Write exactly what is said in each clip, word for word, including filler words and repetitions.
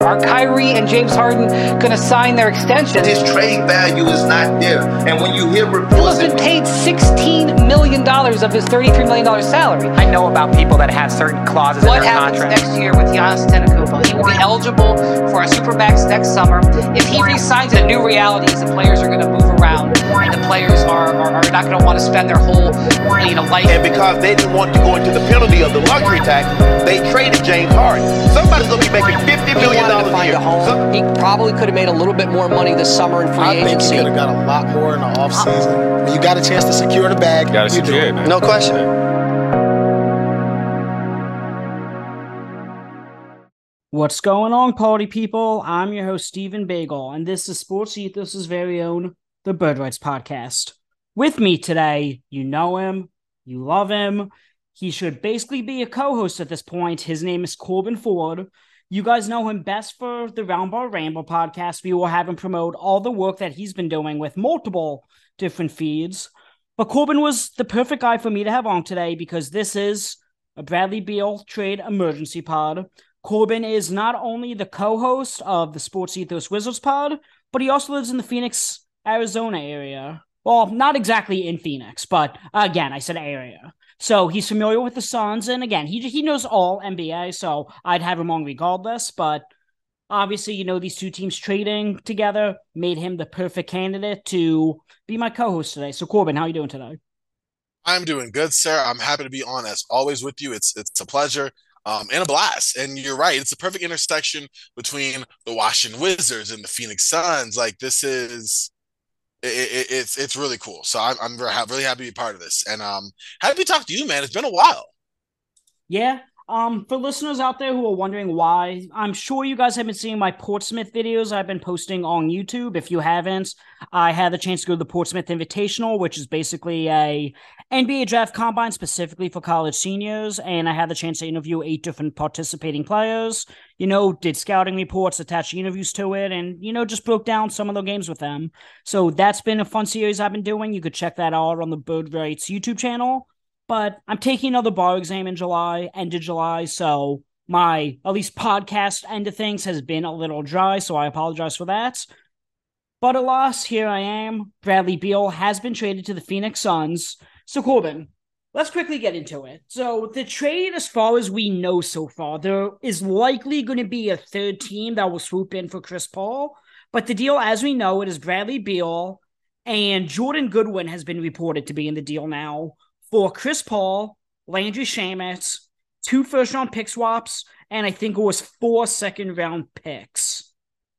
Are Kyrie and James Harden going to sign their extension? His trade value is not there. And when you hear reports... Bill has been paid sixteen million dollars of his thirty-three million dollars salary. I know about people that have certain clauses what in their happens contract. Next year with Giannis Antetokounmpo? He will be eligible for a Supermax next summer. If he resigns, the new reality is the players are going to move around, and the players are, are, are not going to want to spend their whole you know, life. And because they didn't want to go into the penalty of the luxury tax, they traded James Harden. Somebody's going to be making fifty million dollars a year. A home. So, he probably could have made a little bit more money this summer in free I agency. think he could have got a lot more in the offseason. When you got a chance to secure the bag, Got to you secure do it, man. No question. What's going on, party people? I'm your host, Stephen Bagel, and this is Sports Ethos' very own The Bird Rights Podcast. With me today, you know him, you love him. He should basically be a co-host at this point. His name is Corbin Ford. You guys know him best for the Roundbar Ramble podcast. We will have him promote all the work that he's been doing with multiple different feeds. But Corbin was the perfect guy for me to have on today because this is a Bradley Beal trade emergency pod. Corbin is not only the co-host of the Sports Ethos Wizards pod, but he also lives in the Phoenix, Arizona area. Well, not exactly in Phoenix, but again, I said area. So he's familiar with the Suns, and again, he he knows all N B A, so I'd have him on regardless, but obviously, you know, these two teams trading together made him the perfect candidate to be my co-host today. So Corbin, how are you doing today? I'm doing good, sir. I'm happy to be on as always with you. It's it's a pleasure um, and a blast. And you're right. It's a perfect intersection between the Washington Wizards and the Phoenix Suns. Like this is, it, it, it's it's really cool. So I'm I'm very, really happy to be part of this. And um, happy to talk to you, man. It's been a while. Yeah. Um, for listeners out there who are wondering why, I'm sure you guys have been seeing my Portsmouth videos I've been posting on YouTube. If you haven't, I had the chance to go to the Portsmouth Invitational, which is basically a N B A draft combine specifically for college seniors, and I had the chance to interview eight different participating players, you know, did scouting reports, attached interviews to it, and, you know, just broke down some of the games with them. So that's been a fun series I've been doing. You could check that out on the Bird Rights YouTube channel. But I'm taking another bar exam in July, end of July, so my, at least podcast end of things has been a little dry, so I apologize for that. But alas, here I am. Bradley Beal has been traded to the Phoenix Suns. So Corbin, let's quickly get into it. So the trade, as far as we know so far, there is likely going to be a third team that will swoop in for Chris Paul. But the deal, as we know, it is Bradley Beal, and Jordan Goodwin has been reported to be in the deal now, for Chris Paul, Landry Shamet, two first-round pick swaps, and I think it was four second-round picks.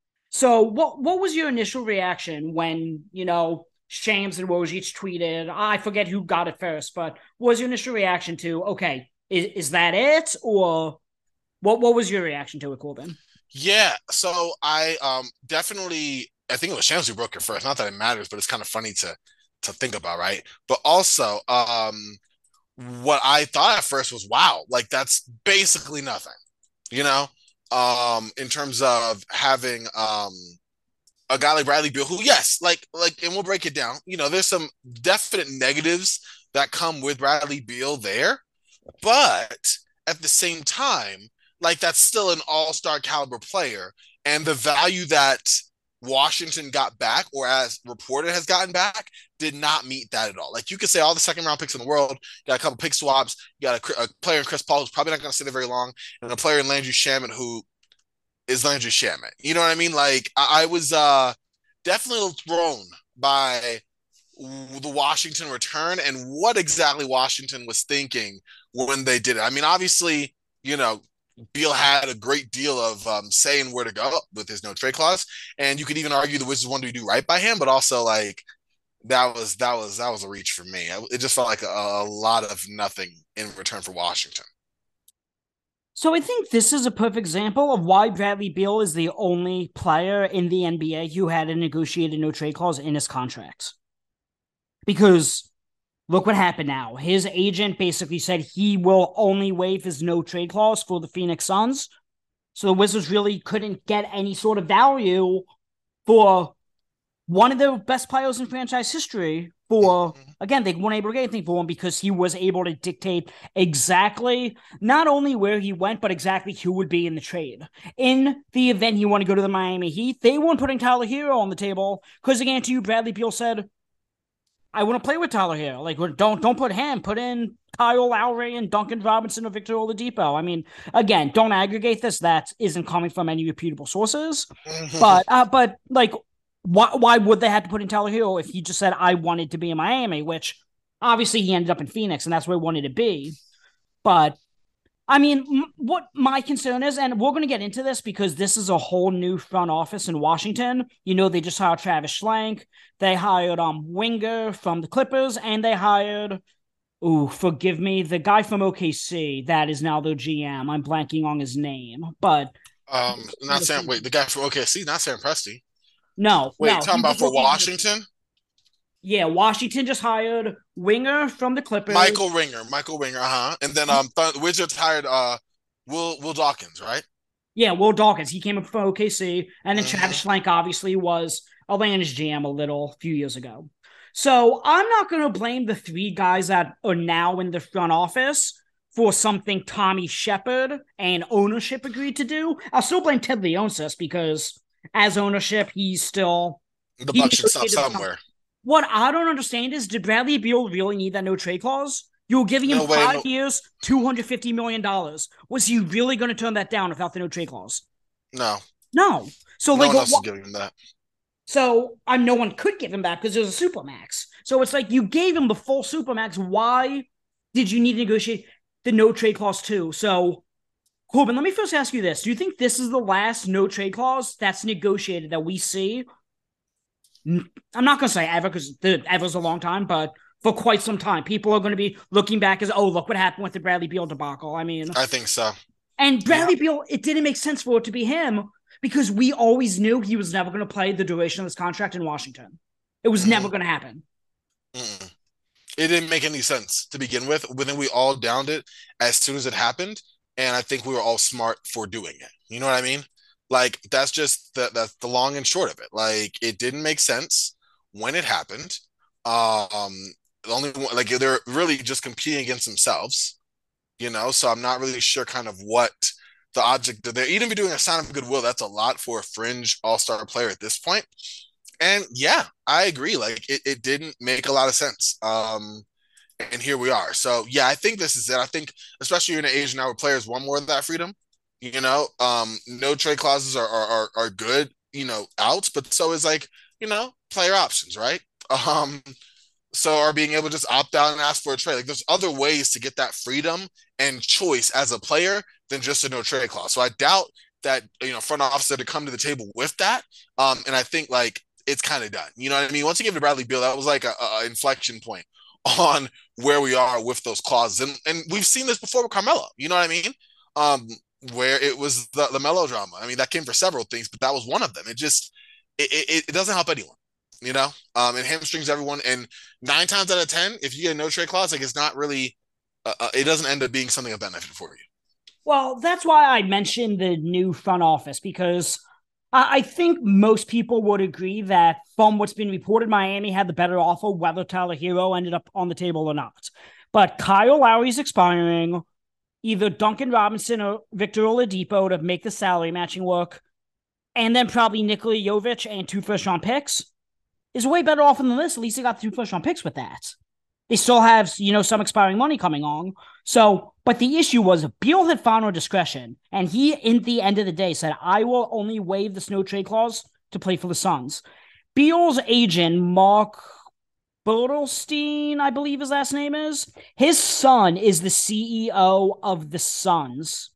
So what what was your initial reaction when, you know, Shams and Woj tweeted, I forget who got it first, but what was your initial reaction to, okay, is, is that it? Or what, what was your reaction to it, Corbin? Yeah, so I um definitely, I think it was Shams who broke it first. Not that it matters, but it's kind of funny to to think about, right? But also, um, what I thought at first was, wow, like that's basically nothing, you know, um, in terms of having um, a guy like Bradley Beal, who, yes, like, like, and we'll break it down. You know, there's some definite negatives that come with Bradley Beal there, but at the same time, like that's still an all-star caliber player, and the value that Washington got back, or as reported has gotten back, did not meet that at all. Like you could say all the second round picks in the world, you got a couple pick swaps, you got a, a player in Chris Paul who's probably not going to stay there very long, and a player in Landry Shamet who is Landry Shamet. You know what I mean? Like I, I was uh, definitely thrown by the Washington return and what exactly Washington was thinking when they did it. I mean, obviously, you know, Beal had a great deal of um, saying where to go with his no trade clause, and you could even argue the Wizards wanted to do right by him, but also like that was that was that was a reach for me. It just felt like a, a lot of nothing in return for Washington. So I think this is a perfect example of why Bradley Beal is the only player in the N B A who had a negotiated no trade clause in his contract. Because look what happened now. His agent basically said he will only waive his no trade clause for the Phoenix Suns. So the Wizards really couldn't get any sort of value for one of the best players in franchise history for, again, they weren't able to get anything for him because he was able to dictate exactly not only where he went, but exactly who would be in the trade. In the event he wanted to go to the Miami Heat, they weren't putting Tyler Hero on the table because, again, to you, Bradley Beal said, I want to play with Tyler Hero. Like, don't don't put him. Put in Kyle Lowry and Duncan Robinson or Victor Oladipo. I mean, again, don't aggregate this. That isn't coming from any reputable sources. but, uh, but like, why, why would they have to put in Tyler Hero if he just said, I wanted to be in Miami, which obviously he ended up in Phoenix, and that's where he wanted to be. But, I mean, m- what my concern is, and we're going to get into this because this is a whole new front office in Washington. You know, they just hired Travis Schlenk. They hired um Winger from the Clippers, and they hired, ooh, forgive me, the guy from O K C that is now their G M. I'm blanking on his name, but... Um, not Sam, wait, the guy from O K C, not Sam Presti. No, Wait, no, talking about for Washington? Yeah, Washington just hired Winger from the Clippers. Michael Ringer, Michael Ringer, uh-huh. And then um, Th- Wizards hired uh, Will Will Dawkins, right? Yeah, Will Dawkins. He came up from O K C, and then mm-hmm. Travis Schlenk obviously was Atlanta's G M a little a few years ago. So I'm not going to blame the three guys that are now in the front office for something Tommy Shepard and ownership agreed to do. I'll still blame Ted Leonsis because as ownership, he's still... The he buck should stop somewhere. What I don't understand is, did Bradley Beal really need that no trade clause? You were giving him no way, five no. years, two hundred fifty million dollars. Was he really going to turn that down without the no trade clause? No. No. So no like, one else what, is giving him that. So um, no one could give him that because it was a supermax. So it's like you gave him the full supermax. Why did you need to negotiate the no trade clause too? So, Corbin, let me first ask you this. Do you think this is the last no trade clause that's negotiated that we see? I'm not going to say ever because ever's a long time, but for quite some time, people are going to be looking back as, oh, look what happened with the Bradley Beal debacle. I mean, I think so. And Bradley yeah. Beal, it didn't make sense for it to be him because we always knew he was never going to play the duration of this contract in Washington. It was mm-hmm. never going to happen. Mm-mm. It didn't make any sense to begin with. But then we all downed it as soon as it happened. And I think we were all smart for doing it. You know what I mean? Like, that's just the, that's the long and short of it. Like, it didn't make sense when it happened. Um, the only one, like, they're really just competing against themselves, you know? So I'm not really sure kind of what the object, they're even be doing a sign of goodwill. That's a lot for a fringe all-star player at this point. And yeah, I agree. Like, it, it didn't make a lot of sense. Um, and here we are. So yeah, I think this is it. I think, especially in an age now where players want more of that freedom. You know, um, no trade clauses are, are are good, you know, outs, but so is like, you know, player options, right? Um, so are being able to just opt out and ask for a trade. Like, there's other ways to get that freedom and choice as a player than just a no trade clause. So I doubt that, you know, front office to come to the table with that. Um, and I think like it's kind of done. You know what I mean? Once you give it to Bradley Beal, that was like a, a inflection point on where we are with those clauses. And and we've seen this before with Carmelo. You know what I mean? Um, where it was the, the melodrama. I mean, that came for several things, but that was one of them. It just, it, it, it doesn't help anyone, you know? Um, it hamstrings everyone. And nine times out of ten, if you get a no trade clause, like, it's not really, uh, uh, it doesn't end up being something of benefit for you. Well, that's why I mentioned the new front office, because I, I think most people would agree that from what's been reported, Miami had the better offer, whether Tyler Hero ended up on the table or not. But Kyle Lowry's expiring. Either Duncan Robinson or Victor Oladipo to make the salary matching work, and then probably Nikola Jovic and two first-round picks is way better off than this. At least they got two first-round picks with that. They still have, you know, some expiring money coming on. So, but the issue was Beal had final discretion, and he, in the end of the day, said, I will only waive this no trade clause to play for the Suns. Beal's agent, Mark Bertelstein, I believe his last name is. His son is the C E O of the Suns.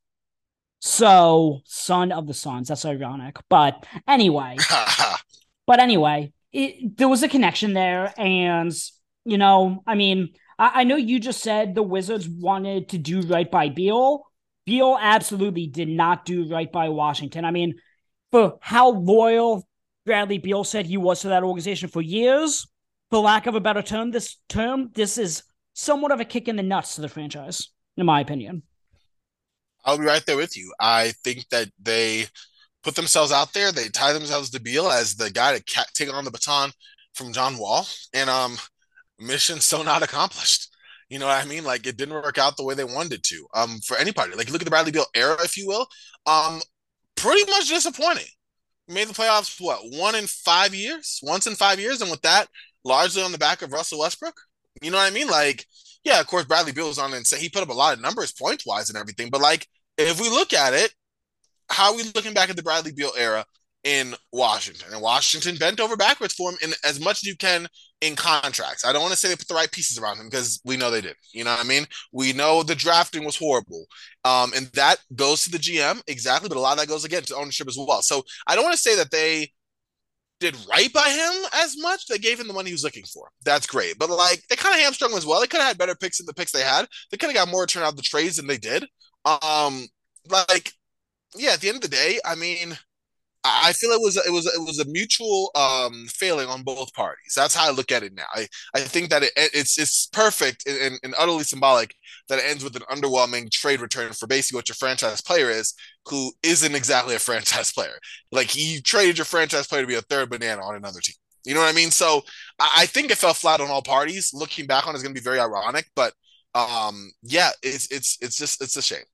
So, son of the Suns. That's ironic. But anyway. but anyway, it, there was a connection there. And, you know, I mean, I, I know you just said the Wizards wanted to do right by Beal. Beal absolutely did not do right by Washington. I mean, for how loyal Bradley Beal said he was to that organization for years, for lack of a better term, this term, this is somewhat of a kick in the nuts to the franchise, in my opinion. I'll be right there with you. I think that they put themselves out there. They tie themselves to Beal as the guy to ca- take on the baton from John Wall. And um, mission so not accomplished. You know what I mean? Like it didn't work out the way they wanted it to. Um, for any party, like look at the Bradley Beal era, if you will. Um, pretty much disappointing. We made the playoffs what one in five years, once in five years, and with that, largely on the back of Russell Westbrook. You know what I mean? Like, yeah, of course, Bradley Beal was on and say he put up a lot of numbers, points wise, and everything. But like, if we look at it, how are we looking back at the Bradley Beal era in Washington? And Washington bent over backwards for him in as much as you can in contracts. I don't want to say they put the right pieces around him because we know they did. You know what I mean? We know the drafting was horrible. Um, and that goes to the G M, exactly, but a lot of that goes again to ownership as well. So I don't want to say that they did right by him as much. They gave him the money he was looking for. That's great. But like they kind of hamstrung him as well. They could have had better picks than the picks they had. They could have got more turn out the trades than they did. Um, like, yeah, at the end of the day, I mean, I feel it was it was it was a mutual um, failing on both parties. That's how I look at it now. I, I think that it, it's it's perfect and, and utterly symbolic that it ends with an underwhelming trade return for basically what your franchise player is, who isn't exactly a franchise player. Like you traded your franchise player to be a third banana on another team. You know what I mean? So I, I think it fell flat on all parties. Looking back on it is going to be very ironic, but um, yeah, it's it's it's just it's a shame.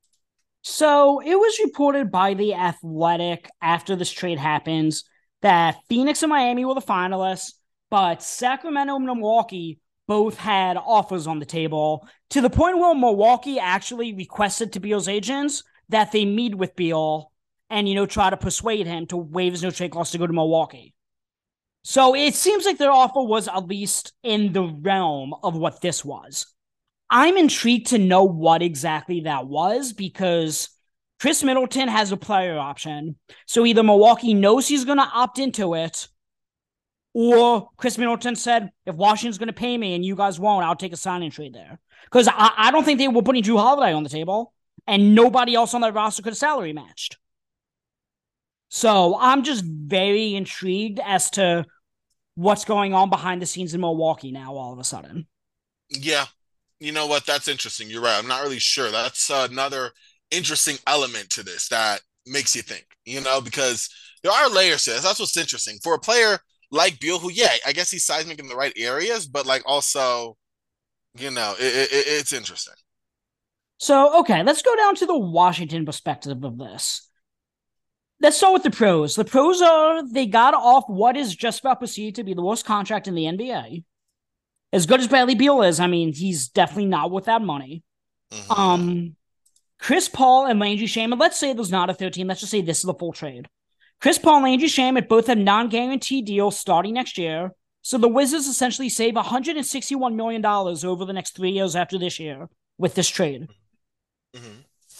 So it was reported by The Athletic after this trade happens that Phoenix and Miami were the finalists, but Sacramento and Milwaukee both had offers on the table to the point where Milwaukee actually requested to Beal's agents that they meet with Beal and, you know, try to persuade him to waive his no-trade clause to go to Milwaukee. So it seems like their offer was at least in the realm of what this was. I'm intrigued to know what exactly that was because Chris Middleton has a player option. So either Milwaukee knows he's going to opt into it, or Chris Middleton said, if Washington's going to pay me and you guys won't, I'll take a signing trade there. Because I, I don't think they were putting Drew Holiday on the table, and nobody else on that roster could have salary matched. So I'm just very intrigued as to what's going on behind the scenes in Milwaukee now all of a sudden. Yeah. You know what? That's interesting. You're right. I'm not really sure. That's uh, another interesting element to this that makes you think, you know, because there are layers to this. That's what's interesting. For a player like Beal, who, yeah, I guess he's seismic in the right areas, but like also, you know, it, it, it's interesting. So, okay, let's go down to the Washington perspective of this. Let's start with the pros. The pros are they got off what is just about perceived to be the worst contract in the N B A. As good as Bradley Beal is, I mean, he's definitely not without money. Mm-hmm. Um, Chris Paul and Landry Shamet, let's say there's not a thirteen. Let's just say this is the full trade. Chris Paul and Landry Shamet both have non-guaranteed deals starting next year. So the Wizards essentially save one hundred sixty-one million dollars over the next three years after this year with this trade. Mm-hmm.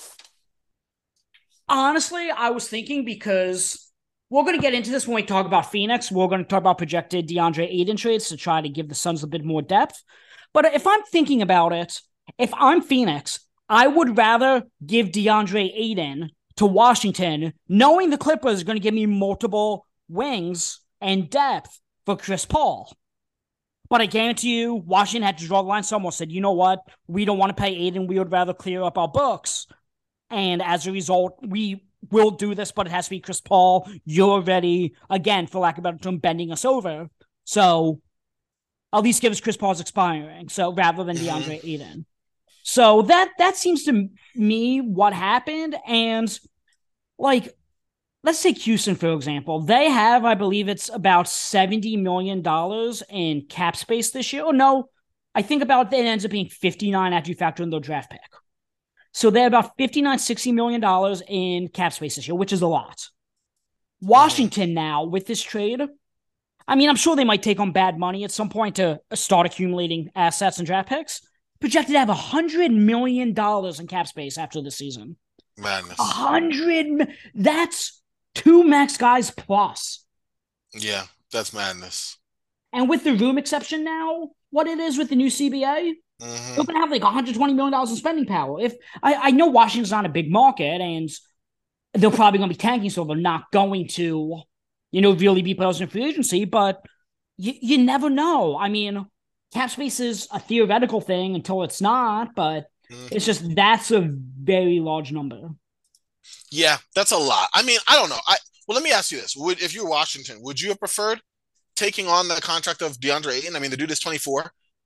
Honestly, I was thinking because we're going to get into this when we talk about Phoenix. We're going to talk about projected DeAndre Ayton trades to try to give the Suns a bit more depth. But if I'm thinking about it, if I'm Phoenix, I would rather give DeAndre Ayton to Washington, knowing the Clippers are going to give me multiple wings and depth for Chris Paul. But I guarantee you, Washington had to draw the line. Someone said, you know what? We don't want to pay Ayton. We would rather clear up our books. And as a result, we will do this, but it has to be Chris Paul. You're already, again, for lack of a better term, bending us over. So at least give us Chris Paul's expiring. So rather than DeAndre Ayton. So that that seems to me what happened. And like, let's take Houston, for example. They have, I believe it's about seventy million dollars in cap space this year. Oh, no, I think about it ends up being fifty-nine after you factor in their draft pick. So they're about fifty-nine, sixty million dollars in cap space this year, which is a lot. Washington now, with this trade, I mean, I'm sure they might take on bad money at some point to start accumulating assets and draft picks. Projected to have one hundred million dollars in cap space after the season. Madness. one hundred, that's two max guys plus. Yeah, that's madness. And with the room exception now, what it is with the new C B A, mm-hmm. they're going to have like one hundred twenty million dollars in spending power. If I, I know Washington's not a big market and they're probably going to be tanking, so they're not going to, you know, really be players in free agency, but you, you never know. I mean, cap space is a theoretical thing until it's not, but mm-hmm. it's just that's a very large number. Yeah, that's a lot. I mean, I don't know. I well, let me ask you this: Would if you're Washington, would you have preferred taking on the contract of DeAndre Ayton? I mean, the dude is twenty-four.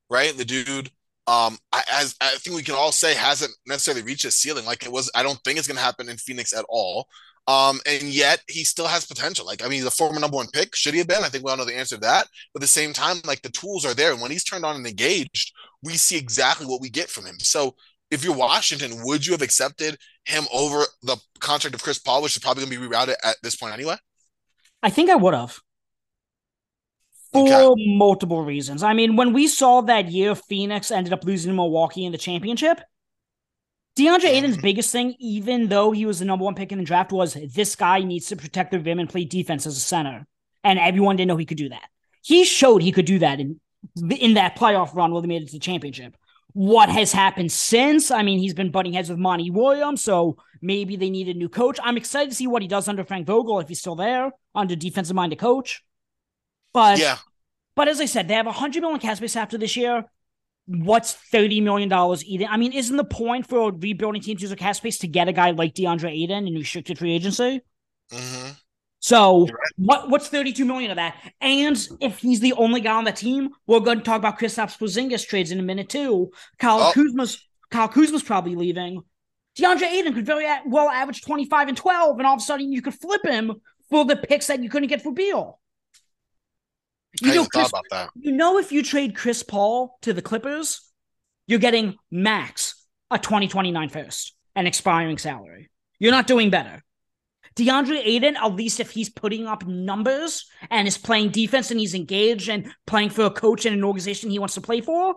right? The dude, um, I, as I think we can all say, hasn't necessarily reached his ceiling. Like it was, I don't think it's going to happen in Phoenix at all. Um, and yet he still has potential. Like, I mean, he's a former number one pick. Should he have been? I think we all know the answer to that. But at the same time, like the tools are there. And when he's turned on and engaged, we see exactly what we get from him. So if you're Washington, would you have accepted him over the contract of Chris Paul, which is probably going to be rerouted at this point anyway? I think I would have. For okay. multiple reasons. I mean, when we saw that year Phoenix ended up losing to Milwaukee in the championship, DeAndre Ayton's mm-hmm. biggest thing, even though he was the number one pick in the draft, was this guy needs to protect the rim and play defense as a center. And everyone didn't know he could do that. He showed he could do that in, in that playoff run where they made it to the championship. What has happened since? I mean, he's been butting heads with Monty Williams, so maybe they need a new coach. I'm excited to see what he does under Frank Vogel, if he's still there, under defensive-minded coach. But, yeah. but as I said, they have one hundred million dollars cap space after this year. What's thirty million dollars even? I mean, isn't the point for a rebuilding team to use a cap space to get a guy like DeAndre Ayton in restricted free agency? Mm-hmm. So right. what what's thirty-two million dollars of that? And if he's the only guy on the team, we're going to talk about Kristaps Porzingis trades in a minute too. Kyle oh. Kuzma's Kyle Kuzma's probably leaving. DeAndre Ayton could very well average twenty-five and twelve, and all of a sudden you could flip him for the picks that you couldn't get for Beal. You I know, Chris, thought about that. You know, if you trade Chris Paul to the Clippers, you're getting max a twenty twenty-nine first, an expiring salary. You're not doing better. DeAndre Ayton, at least if he's putting up numbers and is playing defense and he's engaged and playing for a coach and an organization he wants to play for,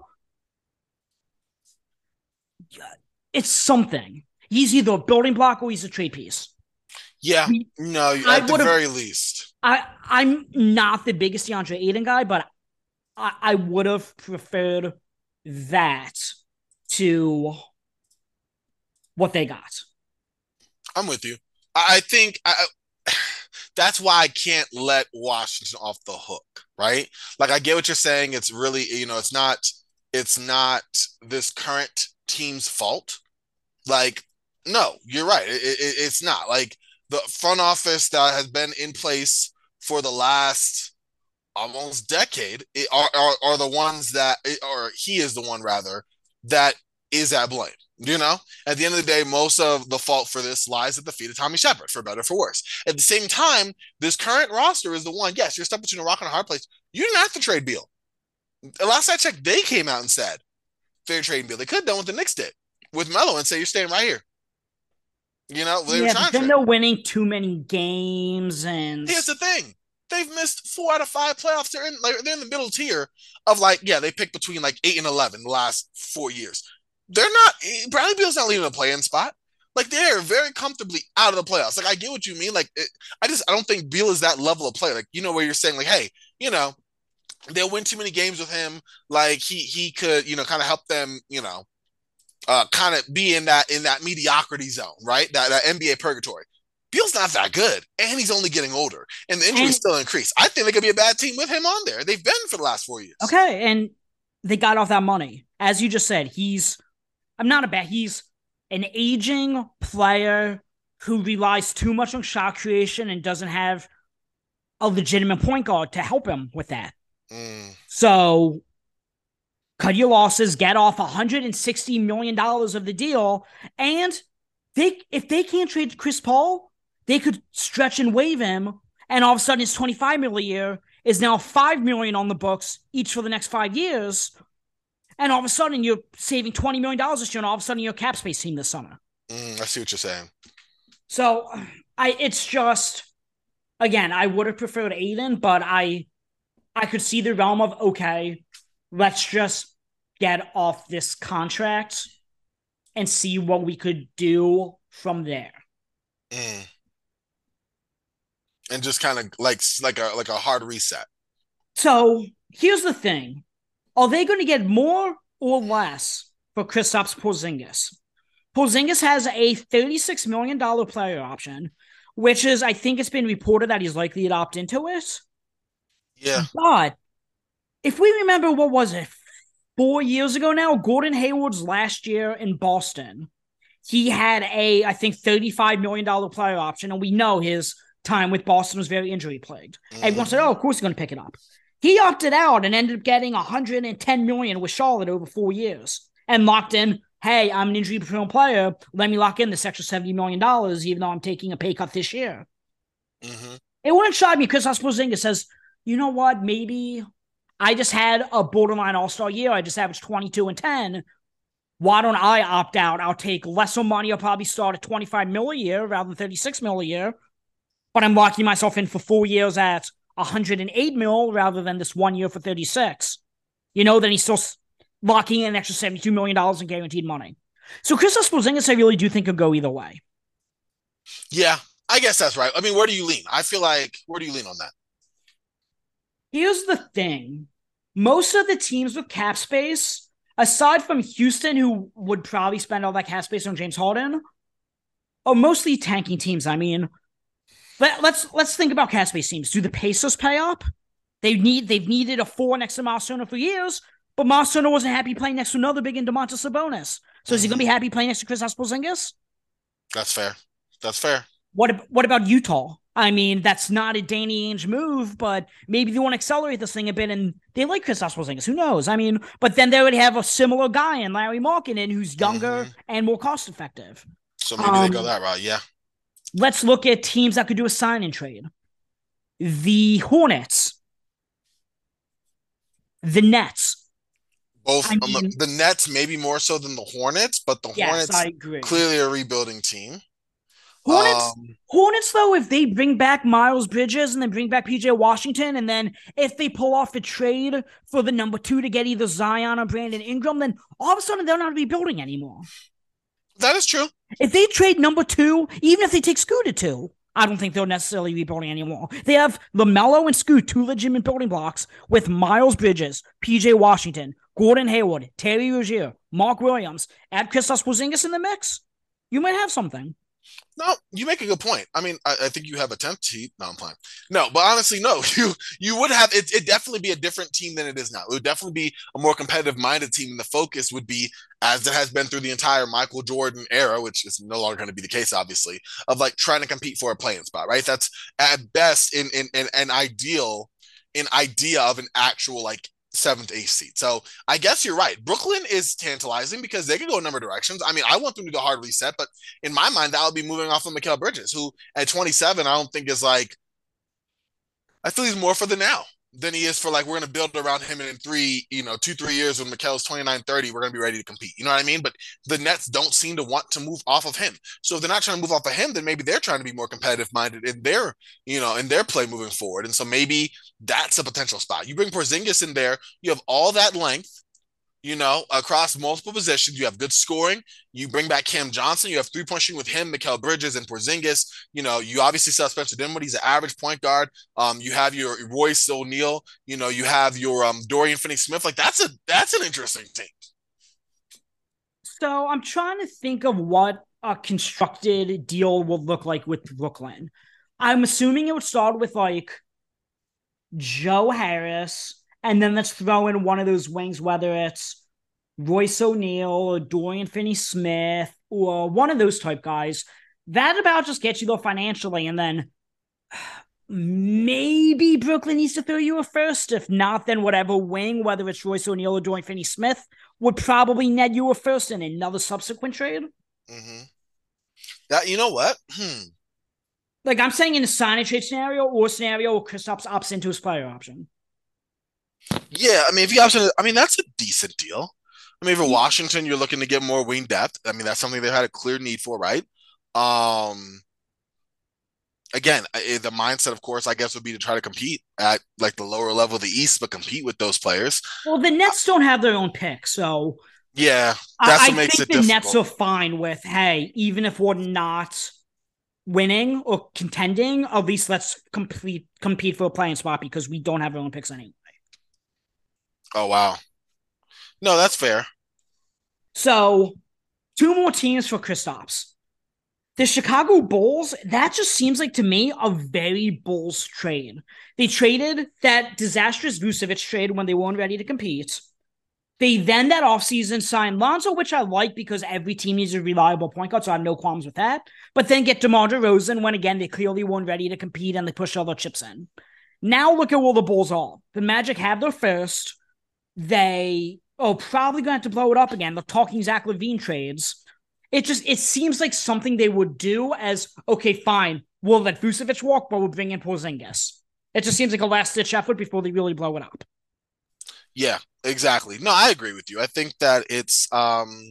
it's something. He's either a building block or he's a trade piece. Yeah, no, I at the very least. I, I'm not the biggest DeAndre Ayton guy, but I, I would have preferred that to what they got. I'm with you. I think I, that's why I can't let Washington off the hook, right? Like I get what you're saying. It's really, you know, it's not, it's not this current team's fault. Like, no, you're right. It, it, it's not. Like the front office that has been in place for the last almost decade it, are, are are the ones that, or he is the one rather that is at blame. You know, at the end of the day, most of the fault for this lies at the feet of Tommy Shepard, for better or for worse. At the same time, this current roster is the one, yes, you're stuck between a rock and a hard place. You didn't have to trade Beal. The last I checked, they came out and said they're trading Beal. They could have done what the Knicks did with Melo and say, you're staying right here. You know, they yeah, were trying but then to they're winning too many games. And here's the thing. They've missed four out of five playoffs. They're in, like, they're in the middle tier of like, yeah, they picked between like eight and eleven the last four years. They're not, Bradley Beal's not leaving a play-in spot. Like, they're very comfortably out of the playoffs. Like, I get what you mean. Like, it, I just, I don't think Beal is that level of player. Like, you know, where you're saying, like, hey, you know, they'll win too many games with him. Like, he he could, you know, kind of help them, you know, uh, kind of be in that in that mediocrity zone, right? That, that N B A purgatory. Beal's not that good, and he's only getting older, and the injuries still increase. I think they could be a bad team with him on there. They've been for the last four years. Okay, and they got off that money. As you just said, he's I'm not a bad. He's an aging player who relies too much on shot creation and doesn't have a legitimate point guard to help him with that. Mm. So cut your losses, get off one hundred sixty million dollars of the deal, and they if they can't trade Chris Paul, they could stretch and waive him, and all of a sudden his twenty-five million dollars a year is now five million dollars on the books each for the next five years. And all of a sudden, you're saving twenty million dollars this year, and all of a sudden, you're a cap space team this summer. Mm, I see what you're saying. So, I it's just, again, I would have preferred Ayton, but I I could see the realm of, okay, let's just get off this contract and see what we could do from there. Mm. And just kind of like, like, a, like a hard reset. So, here's the thing. Are they going to get more or less for Kristaps Porzingis? Porzingis has a thirty-six million dollars player option, which is, I think it's been reported that he's likely to opt into it. Yeah. But if we remember, what was it, four years ago now, Gordon Hayward's last year in Boston, he had a, I think, thirty-five million dollars player option, and we know his time with Boston was very injury-plagued. Mm-hmm. Everyone said, oh, of course he's going to pick it up. He opted out and ended up getting one hundred ten million dollars with Charlotte over four years and locked in, hey, I'm an injury-prone player. Let me lock in this extra seventy million dollars even though I'm taking a pay cut this year. Mm-hmm. It wouldn't shock me because Porzingis says, you know what, maybe I just had a borderline all-star year. I just averaged twenty-two and ten. Why don't I opt out? I'll take lesser money. I'll probably start at twenty-five mil a year rather than thirty-six mil a year. But I'm locking myself in for four years at one hundred eight mil rather than this one year for thirty-six. You know, then he's still locking in an extra seventy-two million dollars in guaranteed money. So Kristaps Porzingis, I really do think could go either way. Yeah, I guess that's right. I mean, where do you lean? I feel like, where do you lean on that? Here's the thing. Most of the teams with cap space, aside from Houston, who would probably spend all that cap space on James Harden, are mostly tanking teams. I mean, let, let's let's think about cap space teams. Do the Pacers pay up? They need they've needed a four next to Miles Turner for years, but Miles Turner wasn't happy playing next to another big in Domantas Sabonis. So mm-hmm. is he going to be happy playing next to Kristaps Porzingis? That's fair. That's fair. What what about Utah? I mean, that's not a Danny Ainge move, but maybe they want to accelerate this thing a bit, and they like Kristaps Porzingis. Who knows? I mean, but then they would have a similar guy in Larry Markkinen who's younger mm-hmm. and more cost-effective. So maybe um, they go that route, yeah. Let's look at teams that could do a sign-and trade. The Hornets. The Nets. Both I mean, um, the Nets maybe more so than the Hornets, but the yes, Hornets clearly a rebuilding team. Hornets, um, Hornets, though, if they bring back Miles Bridges and then bring back P J Washington, and then if they pull off a trade for the number two to get either Zion or Brandon Ingram, then all of a sudden they're not rebuilding anymore. That is true. If they trade number two, even if they take Scoot to two, I don't think they're necessarily rebuilding anymore. They have LaMelo and Scoot, two legitimate building blocks, with Miles Bridges, P J Washington, Gordon Hayward, Terry Rozier, Mark Williams, add Kristaps Porzingis in the mix. You might have something. No, you make a good point. I mean, I, I think you have a tenth seed. No, I'm playing. No, but honestly, no. You you would have it. It'd definitely be a different team than it is now. It would definitely be a more competitive-minded team, and the focus would be, as it has been through the entire Michael Jordan era, which is no longer going to be the case, obviously, of like trying to compete for a playing spot. Right? That's at best in in, in an ideal, an idea of an actual like seventh, eighth seed. So I guess you're right. Brooklyn is tantalizing because they could go a number of directions. I mean, I want them to do a hard reset, but in my mind, that would be moving off of Mikal Bridges, who at twenty-seven, I don't think is like, I feel he's more for the now than he is for like, we're going to build around him in three, you know, two, three years when Mikal's twenty-nine, thirty, we're going to be ready to compete. You know what I mean? But the Nets don't seem to want to move off of him. So if they're not trying to move off of him, then maybe they're trying to be more competitive minded in their, you know, in their play moving forward. And so maybe that's a potential spot. You bring Porzingis in there, you have all that length, you know, across multiple positions. You have good scoring. You bring back Cam Johnson. You have three-point shooting with him, Mikal Bridges, and Porzingis. You know, you obviously sell Spencer Dinwiddie. He's an average point guard. Um, you have your Royce O'Neal. You know, you have your um Dorian Finney-Smith. Like that's a that's an interesting team. So I'm trying to think of what a constructed deal will look like with Brooklyn. I'm assuming it would start with like Joe Harris. And then let's throw in one of those wings, whether it's Royce O'Neal or Dorian Finney-Smith or one of those type guys. That about just gets you there financially. And then maybe Brooklyn needs to throw you a first. If not, then whatever wing, whether it's Royce O'Neal or Dorian Finney-Smith, would probably net you a first in another subsequent trade. Mm-hmm. That, you know what? Hmm. Like I'm saying in a sign and trade scenario or scenario where Kristaps opts into his player option. Yeah, I mean, if you have, I mean, that's a decent deal. I mean, for Washington, you're looking to get more wing depth. I mean, that's something they had a clear need for, right? Um, again, the mindset, of course, I guess would be to try to compete at like the lower level of the East, but compete with those players. Well, the Nets don't have their own pick, so yeah, that's I, what makes I think it the difficult. Nets are fine with, hey, even if we're not winning or contending, at least let's complete compete for a playing spot because we don't have our own picks anyway. Oh, wow. No, that's fair. So, two more teams for Kristaps. The Chicago Bulls, that just seems like, to me, a very Bulls trade. They traded that disastrous Vucevic trade when they weren't ready to compete. They then, that offseason, signed Lonzo, which I like because every team needs a reliable point guard, so I have no qualms with that. But then get DeMar DeRozan when, again, they clearly weren't ready to compete and they pushed all their chips in. Now look at where the Bulls are. The Magic have their first. They are probably going to have to blow it up again. They're talking Zach LaVine trades. It just, it seems like something they would do as, okay, fine, we'll let Vucevic walk, but we'll bring in Porzingis. It just seems like a last-ditch effort before they really blow it up. Yeah, exactly. No, I agree with you. I think that it's, um,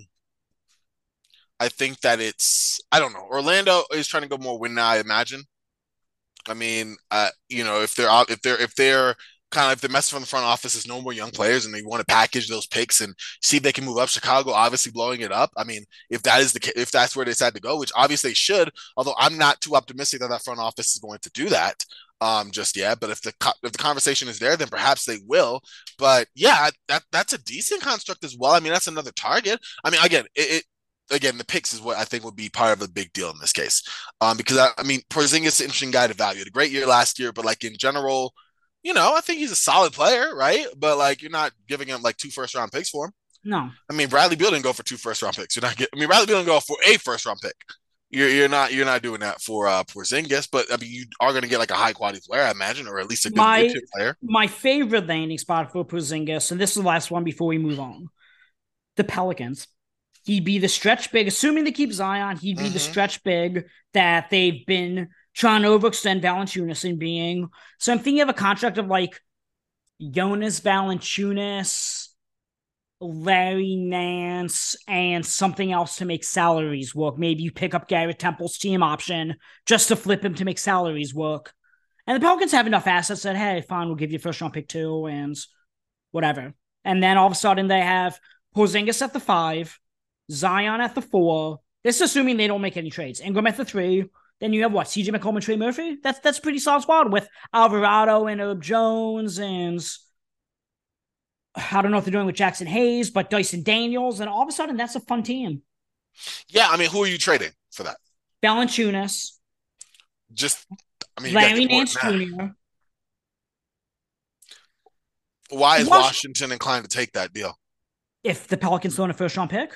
I think that it's, I don't know. Orlando is trying to go more win now, I imagine. I mean, uh, you know, if they're out, if they're, if they're kind of, if the message from the front office is no more young players and they want to package those picks and see if they can move up, Chicago obviously blowing it up. I mean, if that is the, if that's where they decide to go, which obviously they should, although I'm not too optimistic that that front office is going to do that um, just yet. But if the, if the conversation is there, then perhaps they will. But yeah, that, that's a decent construct as well. I mean, that's another target. I mean, again, it, it Again, the picks is what I think would be part of the big deal in this case. Um, because, I, I mean, Porzingis is an interesting guy to value. He had a great year last year, but, like, in general, you know, I think he's a solid player, right? But, like, you're not giving him, like, two first-round picks for him. No. I mean, Bradley Beal didn't go for two first-round picks. You're not getting, I mean, Bradley Beal didn't go for a first-round pick. You're, you're not you're not doing that for uh, Porzingis, but, I mean, you are going to get, like, a high-quality player, I imagine, or at least a good my, good player. My favorite landing spot for Porzingis, and this is the last one before we move on, the Pelicans. He'd be the stretch big, assuming they keep Zion, he'd be mm-hmm. the stretch big that they've been trying to overextend Valanciunas in being. So I'm thinking of a contract of like Jonas Valanciunas, Larry Nance, and something else to make salaries work. Maybe you pick up Garrett Temple's team option just to flip him to make salaries work. And the Pelicans have enough assets that, hey, fine, we'll give you a first round pick too and whatever. And then all of a sudden they have Porzingis at the five, Zion at the four. This is assuming they don't make any trades. Ingram at the three. Then you have what? C J McCollum and Trey Murphy? That's that's a pretty solid squad with Alvarado and Herb Jones and I don't know if they're doing with Jackson Hayes, but Dyson Daniels. And all of a sudden, that's a fun team. Yeah, I mean, who are you trading for that? Valanciunas. Just, I mean, Larry Nance Junior Why is Was- Washington inclined to take that deal? If the Pelicans throw in a first round pick?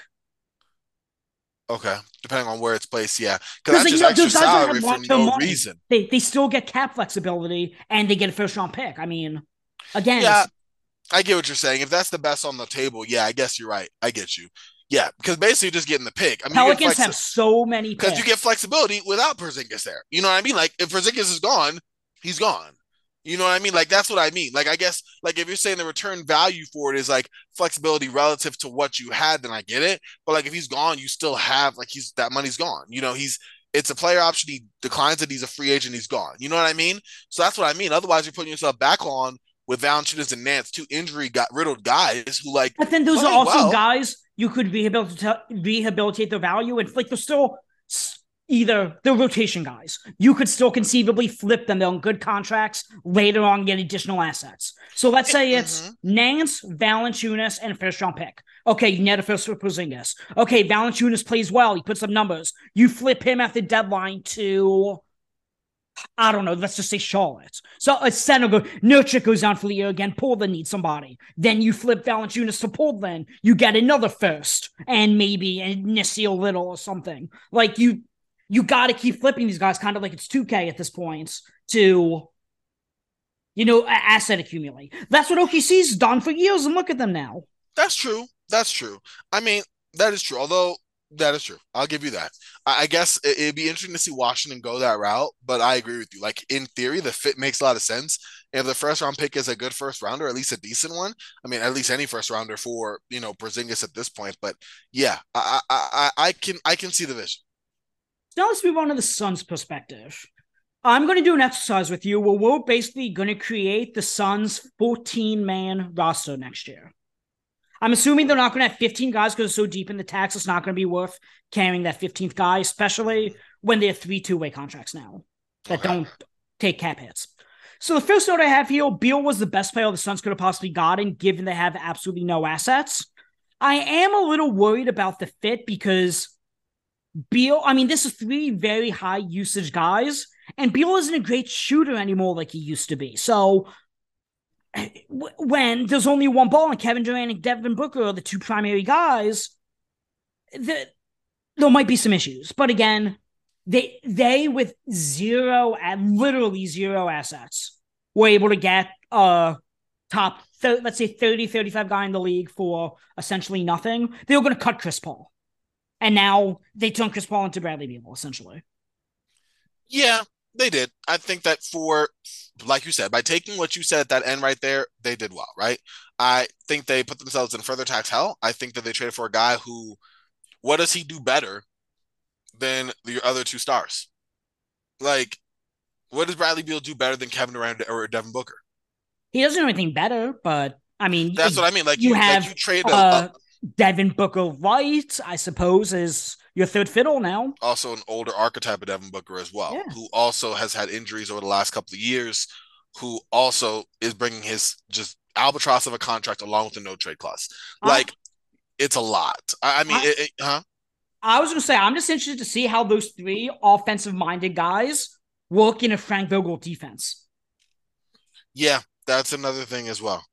Okay, depending on where it's placed, yeah. Because that's like, just you know, extra salary for no money. reason. They they still get cap flexibility, and they get a first-round pick. I mean, again... Yeah, I get what you're saying. If that's the best on the table, yeah, I guess you're right. I get you. Yeah, because basically you're just getting the pick. I mean, Pelicans have so many picks. Because you get flexibility without Porzingis there. You know what I mean? Like, if Porzingis is gone, he's gone. You know what I mean? Like, that's what I mean. Like, I guess, like, if you're saying the return value for it is, like, flexibility relative to what you had, then I get it. But, like, if he's gone, you still have, like, he's, that money's gone. You know, he's, it's a player option. He declines it. He's a free agent. He's gone. You know what I mean? So that's what I mean. Otherwise, you're putting yourself back on with Valanciunas and Nance, two injury got riddled guys who, like, but then those are also well. guys you could rehabilitate, rehabilitate their value. And, like, they're still either they're rotation guys. You could still conceivably flip them. They're on good contracts later on, get additional assets. So let's say it's mm-hmm. Nance, Valanciunas, and a first round pick. Okay, you net a first for Porzingis. Okay, Valanciunas plays well. He puts up numbers. You flip him at the deadline to, I don't know, let's just say Charlotte. So a center go, Nurkic goes down for the year again. Portland needs somebody. Then you flip Valanciunas to Portland. You get another first and maybe a Nasir Little or something. Like you, You got to keep flipping these guys, kind of like it's two K at this point, to, you know, asset accumulate. That's what O K C's done for years, and look at them now. That's true. That's true. I mean, that is true. Although, that is true. I'll give you that. I, I guess it, it'd be interesting to see Washington go that route, but I agree with you. Like, in theory, the fit makes a lot of sense. And if the first round pick is a good first rounder, at least a decent one, I mean, at least any first rounder for, you know, Porzingis at this point. But yeah, I I I, I can I can see the vision. Now let's move on to the Suns' perspective. I'm going to do an exercise with you where we're basically going to create the Suns' fourteen-man roster next year. I'm assuming they're not going to have fifteen guys because they're so deep in the tax, it's not going to be worth carrying that fifteenth guy, especially when they have three two-way contracts now that okay. don't take cap hits. So the first note I have here, Beal was the best player the Suns could have possibly gotten, given they have absolutely no assets. I am a little worried about the fit because Beal, I mean, this is three very high usage guys, and Beal isn't a great shooter anymore like he used to be. So w- when there's only one ball and Kevin Durant and Devin Booker are the two primary guys, the, there might be some issues. But again, they they with zero, literally zero assets, were able to get a top, th- let's say thirty, thirty-five guy in the league for essentially nothing, they were going to cut Chris Paul. And now they turned Chris Paul into Bradley Beal, essentially. Yeah, they did. I think that for, like you said, by taking what you said at that end right there, they did well, right? I think they put themselves in further tax hell. I think that they traded for a guy who, what does he do better than your other two stars? Like, what does Bradley Beal do better than Kevin Durant or Devin Booker? He doesn't do anything better, but I mean, that's what I mean. Like you, you, have like you trade a, uh, a, Devin Booker White, I suppose, is your third fiddle now. Also an older archetype of Devin Booker as well, yeah. Who also has had injuries over the last couple of years, who also is bringing his just albatross of a contract along with the no trade clause. Like, uh, it's a lot. I, I mean, I, it, it, huh? I was going to say, I'm just interested to see how those three offensive-minded guys work in a Frank Vogel defense. Yeah, that's another thing as well.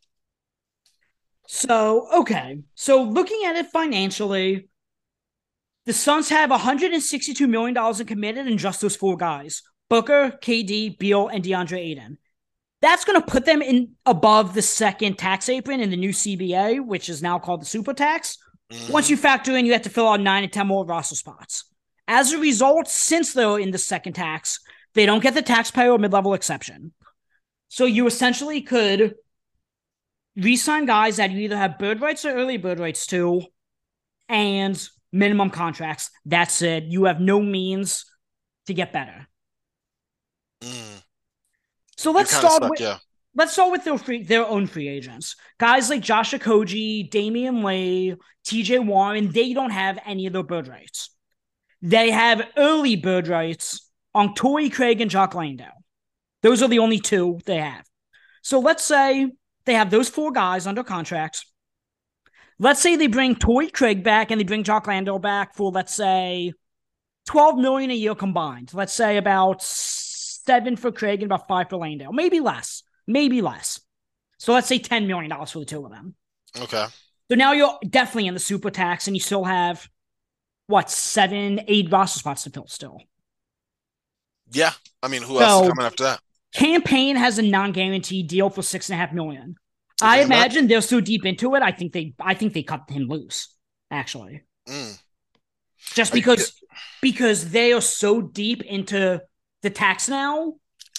So, okay. So, looking at it financially, the Suns have one hundred sixty-two million dollars in committed in just those four guys. Booker, K D, Beal, and DeAndre Ayton. That's going to put them in above the second tax apron in the new C B A, which is now called the super tax. Mm-hmm. Once you factor in, you have to fill out nine and ten more roster spots. As a result, since they're in the second tax, they don't get the taxpayer or mid-level exception. So you essentially could re-sign guys that you either have bird rights or early bird rights to, and minimum contracts. That's it. You have no means to get better. Mm. So let's start stuck, with yeah. let's start with their free, their own free agents. Guys like Josh Okogie, Damian Lee, T J Warren, they don't have any of their bird rights. They have early bird rights on Torrey Craig and Jock Landale. Those are the only two they have. So let's say they have those four guys under contract. Let's say they bring Torrey Craig back and they bring Jock Landale back for, let's say, twelve million dollars a year combined. Let's say about seven for Craig and about five for Landale. Maybe less. Maybe less. So let's say ten million dollars for the two of them. Okay. So now you're definitely in the super tax and you still have, what, seven, eight roster spots to fill still. Yeah. I mean, who so, else is coming after that? Campaign has a non-guaranteed deal for six and a half million. I imagine they're so deep into it. I think they, I think they cut him loose. Actually, mm. just because, because they are so deep into the tax now.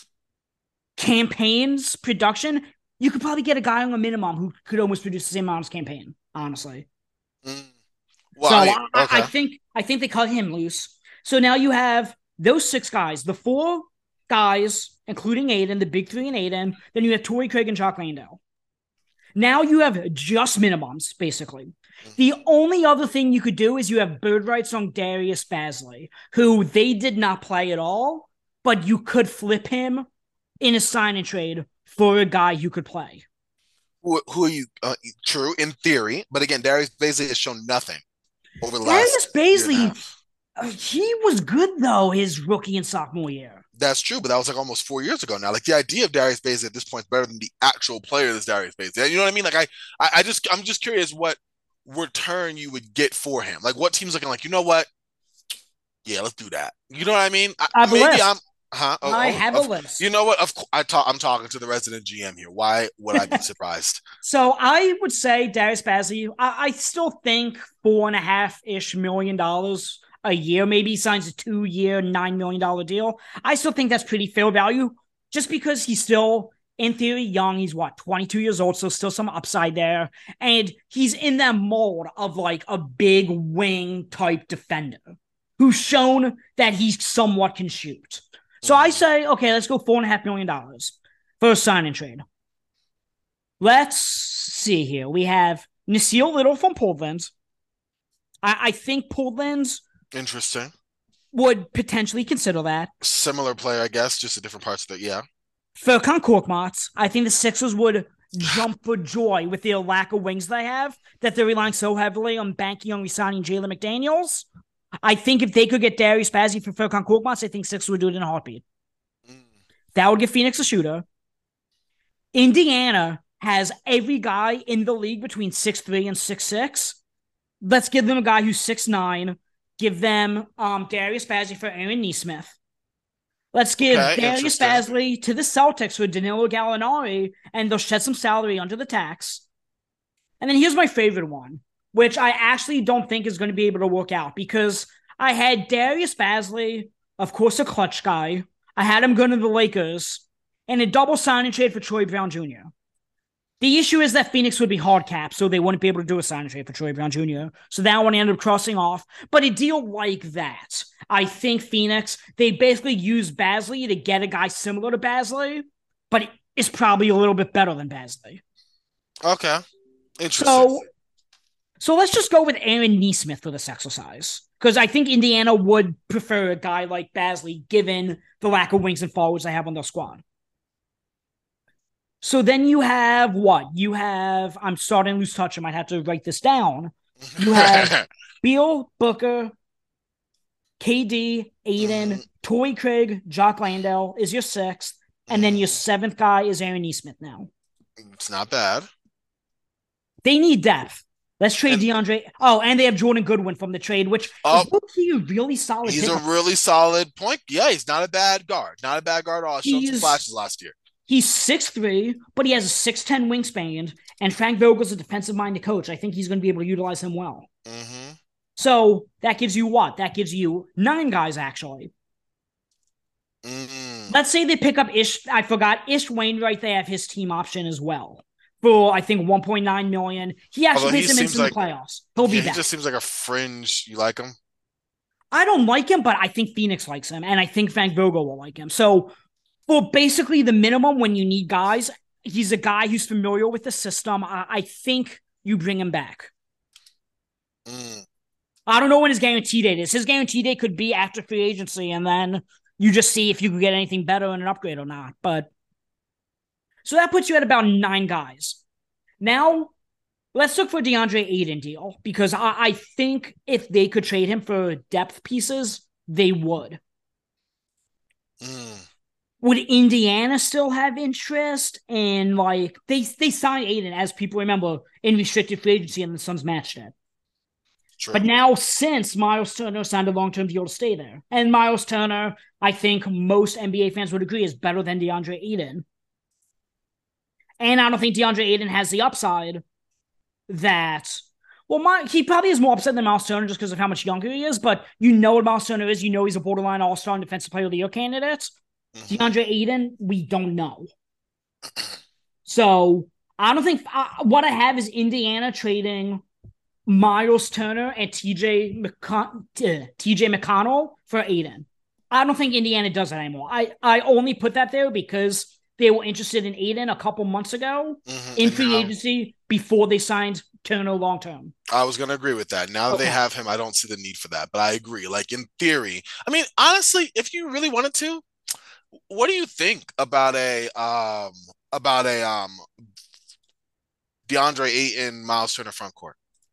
Campaign's production, you could probably get a guy on a minimum who could almost produce the same amount as Campaign. Honestly, mm. well, so I, I, okay. I think I think they cut him loose. So now you have those six guys, the four guys, including Aiden, the big three and Aiden. Then you have Torrey Craig and Jock Landale. Now you have just minimums, basically. Mm-hmm. The only other thing you could do is you have bird rights on Darius Bazley, who they did not play at all, but you could flip him in a sign and trade for a guy you could play. Who, who are you? Uh, true, in theory. But again, Darius Bazley has shown nothing over the Darius last Bazley, uh, he was good, though, his rookie and sophomore year. That's true, but that was like almost four years ago now. Like the idea of Darius Bazley at this point is better than the actual player that's Darius Bazley. You know what I mean? Like I, I, I just, I'm just curious what return you would get for him. Like what team's looking like, you know what? Yeah, let's do that. You know what I mean? I, I maybe I'm, huh? Oh, I oh, have of, a list. You know what? Of, I talk, I'm talking to the resident G M here. Why would I be surprised? So I would say Darius Bazley, I, I still think four and a half ish million dollars a year. Maybe he signs a two-year, nine million dollars deal. I still think that's pretty fair value just because he's still, in theory, young. He's, what, twenty-two years old, so still some upside there. And he's in that mold of, like, a big wing-type defender who's shown that he somewhat can shoot. So I say, okay, let's go four and a half million dollars for a sign and trade. Let's see here. We have Nasir Little from Portland. I, I think Portland's interesting. Would potentially consider that. Similar player, I guess, just at different parts of it, yeah. Furkan Korkmaz, I think the Sixers would jump for joy with their lack of wings they have, that they're relying so heavily on banking on resigning Jalen McDaniels. I think if they could get Darius Bazley for Furkan Korkmaz, I think Sixers would do it in a heartbeat. Mm. That would give Phoenix a shooter. Indiana has every guy in the league between six three and six six. Let's give them a guy who's six nine. Give them um, Darius Bazley for Aaron Nesmith. Let's give Okay, Darius interesting. Bazley to the Celtics for Danilo Gallinari, and they'll shed some salary under the tax. And then here's my favorite one, which I actually don't think is going to be able to work out because I had Darius Bazley, of course, a clutch guy. I had him going to the Lakers, and a double signing trade for Troy Brown Junior The issue is that Phoenix would be hard capped, so they wouldn't be able to do a sign and trade for Troy Brown Junior So that one ended up crossing off. But a deal like that, I think Phoenix, they basically use Bazley to get a guy similar to Bazley, but it's probably a little bit better than Bazley. Okay. Interesting. So, so let's just go with Aaron Nesmith for this exercise, because I think Indiana would prefer a guy like Bazley given the lack of wings and forwards they have on their squad. So then you have what? You have, I'm starting to lose touch. I might have to write this down. You have Beal, Booker, K D, Aiden, Torrey Craig, Jock Landale is your sixth. And then your seventh guy is Aaron Nesmith now. It's not bad. They need depth. Let's trade And- DeAndre. Oh, and they have Jordan Goodwin from the trade, which Oh, is a really solid He's a pickup. really solid point. Yeah, he's not a bad guard. Not a bad guard at all. Showed some He's- flashes last year. He's six three, but he has a six ten wingspan, and Frank Vogel's a defensive-minded coach. I think he's going to be able to utilize him well. Mm-hmm. So that gives you what? That gives you nine guys, actually. Mm-hmm. Let's say they pick up Ish. I forgot Ish Wainwright. They have his team option as well for, I think, one point nine million dollars. He actually Although he makes him seems into like- the playoffs. He'll be Yeah, he back. just seems like a fringe. You like him? I don't like him, but I think Phoenix likes him, and I think Frank Vogel will like him. So for basically the minimum when you need guys, he's a guy who's familiar with the system. I, I think you bring him back. Mm. I don't know when his guarantee date is. His guarantee date could be after free agency, and then you just see if you can get anything better and an upgrade or not. But so that puts you at about nine guys. Now, let's look for DeAndre Ayton deal, because I, I think if they could trade him for depth pieces, they would. Mm. Would Indiana still have interest? And like they they signed Aiden, as people remember, in restricted free agency, and the Suns matched it. True. But now, since Miles Turner signed a long-term deal to stay there, and Miles Turner, I think most N B A fans would agree, is better than DeAndre Ayton. And I don't think DeAndre Ayton has the upside that, well, my, he probably has more upside than Miles Turner just because of how much younger he is, but you know what Miles Turner is. You know he's a borderline all-star and defensive player of the year candidate. Mhm. DeAndre Ayton, we don't know. So I don't think, uh, what I have is Indiana trading Miles Turner and T J McCon- uh, T J McConnell for Aiden. I don't think Indiana does that anymore. I, I only put that there because they were interested in Aiden a couple months ago Mhm. in And free now- agency before they signed Turner long term. I was going to agree with that. Now that they Okay. have him, I don't see the need for that. But I agree. Like in theory, I mean, honestly, if you really wanted to, what do you think about a um about a um DeAndre Ayton, Miles Turner front court?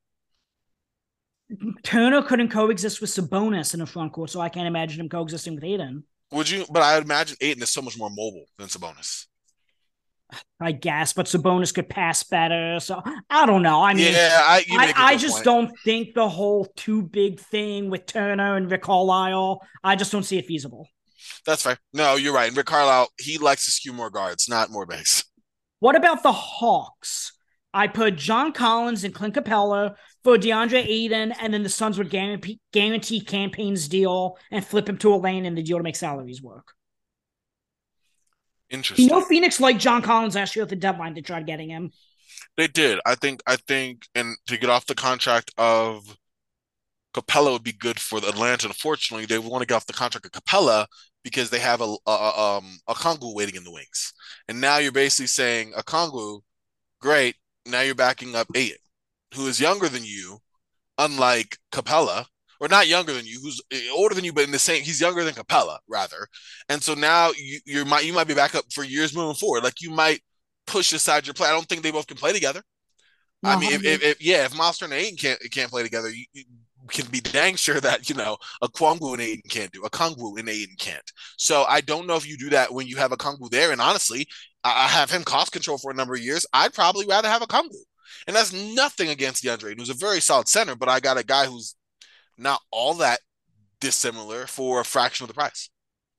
Turner couldn't coexist with Sabonis in the front court, so I can't imagine him coexisting with Aiden. Would you? But I would imagine Ayton is so much more mobile than Sabonis. I guess, but Sabonis could pass better. So I don't know. I mean, yeah, I, you I, make a I good just point. don't think the whole too big thing with Turner and Rick Carlisle, I just don't see it feasible. That's fair. No, you're right. And Rick Carlisle, he likes to skew more guards, not more bigs. What about the Hawks? I put John Collins and Clint Capella for DeAndre Ayton, and then the Suns would guarantee, guarantee campaigns deal and flip him to a lane in the deal to make salaries work. Interesting. You know, Phoenix liked John Collins last year at the deadline to try getting him. They did. I think. I think, and to get off the contract of Capella would be good for the Atlanta. Unfortunately, they want to get off the contract of Capella because they have a, a, a um a Okongwu waiting in the wings, and now you're basically saying Okongwu, great. Now you're backing up Ayton, who is younger than you, unlike Capella, or not younger than you, who's older than you, but in the same, he's younger than Capella rather. And so now you you might you might be back up for years moving forward. Like you might push aside your play. I don't think they both can play together. No, I mean, if, I if, if yeah, if Miles Turner and Ayton can't can't play together, you, you can be dang sure that you know a Kwangwu and Ayton can't do a Kongwu and Ayton can't. So I don't know if you do that when you have a Kongwu there. And honestly, I, I have him cost control for a number of years. I'd probably rather have a Kongwu, and that's nothing against DeAndre Ayton, who's a very solid center. But I got a guy who's not all that dissimilar for a fraction of the price.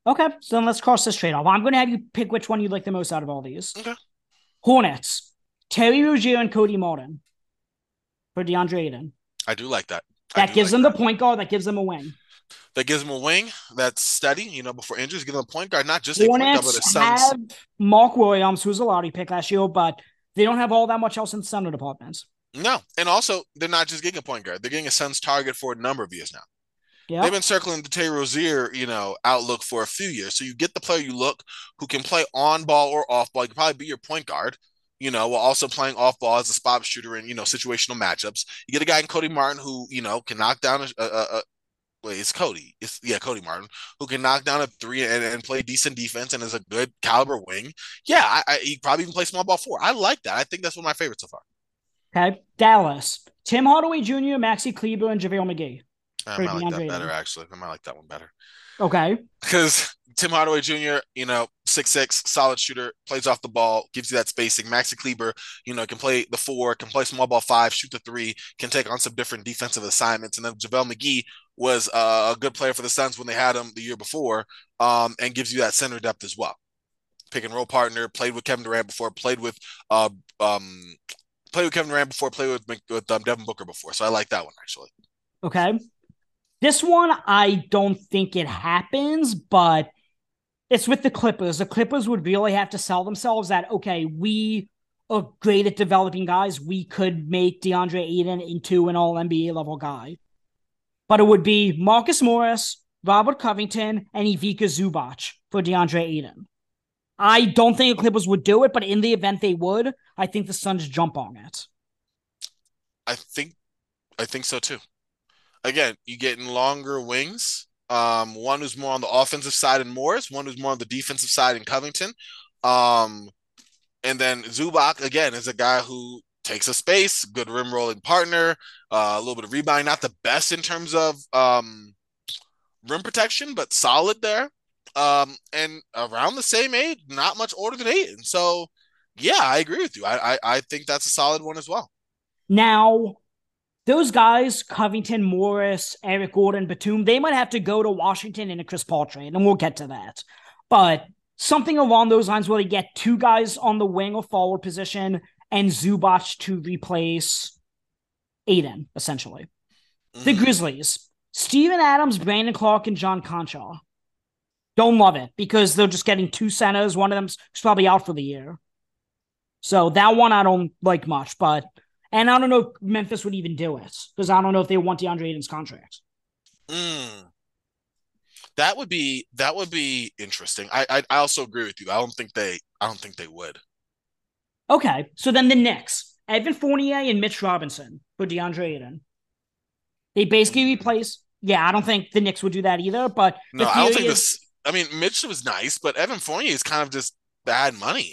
Okay, so then let's cross this trade off. I'm going to have you pick which one you like the most out of all these. Okay. Hornets, Terry Rozier and Cody Martin for DeAndre Ayton. I do like that. That gives like them that. the point guard. That gives them a wing. That gives them a wing that's steady, you know, before injuries. Give them a point guard, not just a point guard, but a Hornets Suns. have Mark Williams, who's a lottery pick last year, but they don't have all that much else in the center department. No, and also they're not just getting a point guard; they're getting a Suns target for a number of years now. Yeah, they've been circling the Terry Rozier, you know, outlook for a few years. So you get the player you look who can play on ball or off ball. He can probably be your point guard, you know, while also playing off ball as a spot shooter in, you know, situational matchups. You get a guy in Cody Martin who, you know, can knock down a, a, a wait, it's Cody. It's yeah, Cody Martin, who can knock down a three and, and play decent defense and is a good caliber wing. Yeah, I, I he probably even play small ball four. I like that. I think that's one of my favorites so far. Okay, Dallas, Tim Hardaway Junior, Maxi Kleber, and JaVale McGee. I might like that better, actually. I might like that one better. Okay. Because Tim Hardaway Junior, you know, six six, solid shooter, plays off the ball, gives you that spacing. Maxi Kleber, you know, can play the four, can play small ball five, shoot the three, can take on some different defensive assignments. And then JaVale McGee was uh, a good player for the Suns when they had him the year before, um, and gives you that center depth as well. Pick and roll partner, played with Kevin Durant before, played with uh, um, played with Kevin Durant before, played with, with um, Devin Booker before. So I like that one, actually. Okay. This one, I don't think it happens, but it's with the Clippers. The Clippers would really have to sell themselves that, okay, we are great at developing guys. We could make DeAndre Ayton into an all N B A level guy. But it would be Marcus Morris, Robert Covington, and Ivica Zubac for DeAndre Ayton. I don't think the Clippers would do it, but in the event they would, I think the Suns jump on it. I think, I think so too. Again, you getting longer wings. Um, one who's more on the offensive side in Morris, one who's more on the defensive side in Covington. Um, and then Zubac, again, is a guy who takes a space, good rim rolling partner, uh, a little bit of rebounding, not the best in terms of um, rim protection, but solid there. Um, and around the same age, not much older than Ayton. So, yeah, I agree with you. I, I, I think that's a solid one as well. Now, those guys, Covington, Morris, Eric Gordon, Batum, they might have to go to Washington in a Chris Paul trade, and we'll get to that. But something along those lines where they get two guys on the wing or forward position and Zubac to replace Ayton, essentially. Mm-hmm. The Grizzlies, Steven Adams, Brandon Clark, and John Concha. Don't love it because they're just getting two centers. One of them's probably out for the year. So that one I don't like much, but... And I don't know if Memphis would even do it because I don't know if they want DeAndre Ayton's contract. Mm. That would be that would be interesting. I, I I also agree with you. I don't think they I don't think they would. Okay, so then the Knicks, Evan Fournier and Mitch Robinson for DeAndre Ayton. They basically replace. Yeah, I don't think the Knicks would do that either. But no, I don't think is, this. I mean, Mitch was nice, but Evan Fournier is kind of just bad money.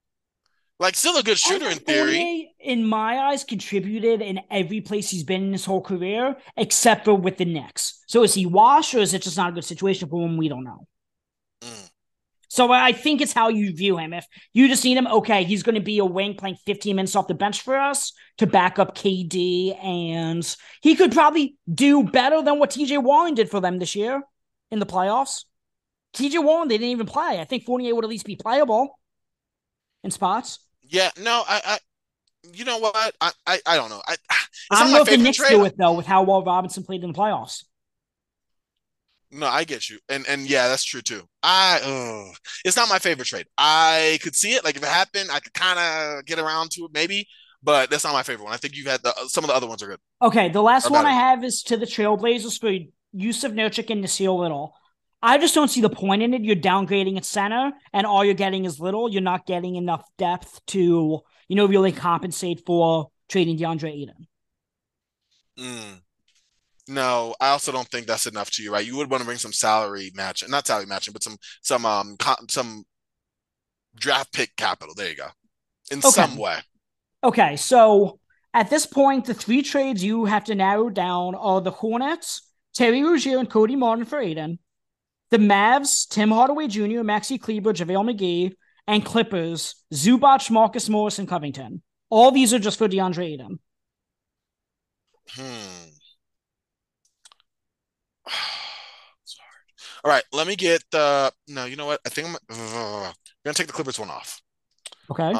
Like, still a good shooter in theory. Fournier, in my eyes, contributed in every place he's been in his whole career, except for with the Knicks. So is he washed, or is it just not a good situation for him? We don't know. Mm. So I think it's how you view him. If you just need him, okay, he's going to be a wing playing fifteen minutes off the bench for us to back up K D, and he could probably do better than what T J Warren did for them this year in the playoffs. T J Warren, they didn't even play. I think Fournier would at least be playable in spots. Yeah, no, I, I, you know what? I, I, I don't know. I, I don't know if the Knicks trade. do it though, with how well Robinson played in the playoffs. No, I get you, and and yeah, that's true too. I, uh, it's not my favorite trade. I could see it, like if it happened, I could kind of get around to it, maybe, but that's not my favorite one. I think you've had the some of the other ones are good. Okay, the last one I have is to the Trailblazers for Yusuf Nurkic and Nasir Little. I just don't see the point in it. You're downgrading at center, and all you're getting is little. You're not getting enough depth to, you know, really compensate for trading DeAndre Ayton. Mm. No, I also don't think that's enough to you, right? You would want to bring some salary matching, not salary matching, but some some um some draft pick capital. There you go, in okay. some way. Okay, so at this point, the three trades you have to narrow down are the Hornets, Terry Rozier and Cody Martin for Ayton. The Mavs, Tim Hardaway Junior, Maxi Kleber, JaVale McGee, and Clippers, Zubac, Marcus Morris, and Covington. All these are just for DeAndre Ayton. Hmm. Sorry. All right, let me get the. No, you know what? I think I'm, uh, I'm gonna take the Clippers one off. Okay.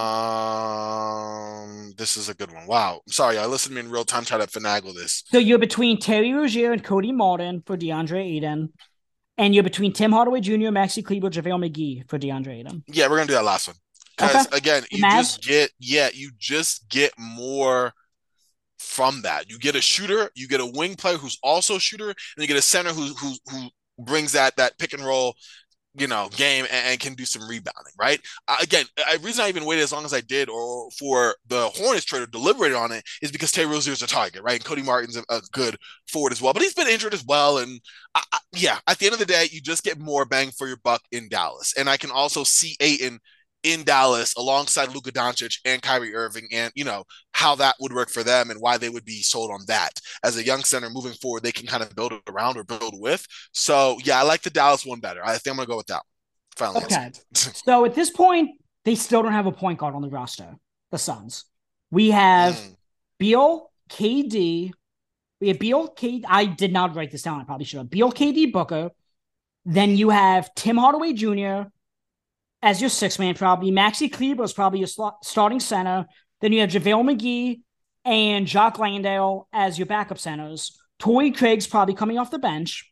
Um, this is a good one. Wow. I'm sorry, I listened to me in real time, try to finagle this. So you're between Terry Rozier and Cody Martin for DeAndre Ayton, and you're between Tim Hardaway Junior, Maxi Kleber, JaVale McGee for DeAndre Ayton. Yeah, we're gonna do that last one because Okay. again, The you Mavs? just get yeah, you just get more from that. You get a shooter, you get a wing player who's also a shooter, and you get a center who who who brings that that pick and roll, you know, game and, and can do some rebounding, right? Uh, again, the reason I even waited as long as I did, or for the Hornets trader deliberated on it, is because Terry Rozier is a target, right? And Cody Martin's a, a good forward as well, but he's been injured as well. And I, I, yeah, at the end of the day, you just get more bang for your buck in Dallas. And I can also see Ayton in Dallas alongside Luka Doncic and Kyrie Irving, and you know how that would work for them and why they would be sold on that as a young center moving forward. They can kind of build around or build with. So yeah, I like the Dallas one better. I think I'm gonna go with that one. Finally, okay. So at this point, they still don't have a point guard on the roster. The Suns. We have mm. Beal, K D. We have Beal, K D. I did not write this down. I probably should have. Beal, K D, Booker. Then you have Tim Hardaway Junior as your six-man probably. Maxi Kleber is probably your sl- starting center. Then you have JaVale McGee and Jock Landale as your backup centers. Torrey Craig's probably coming off the bench.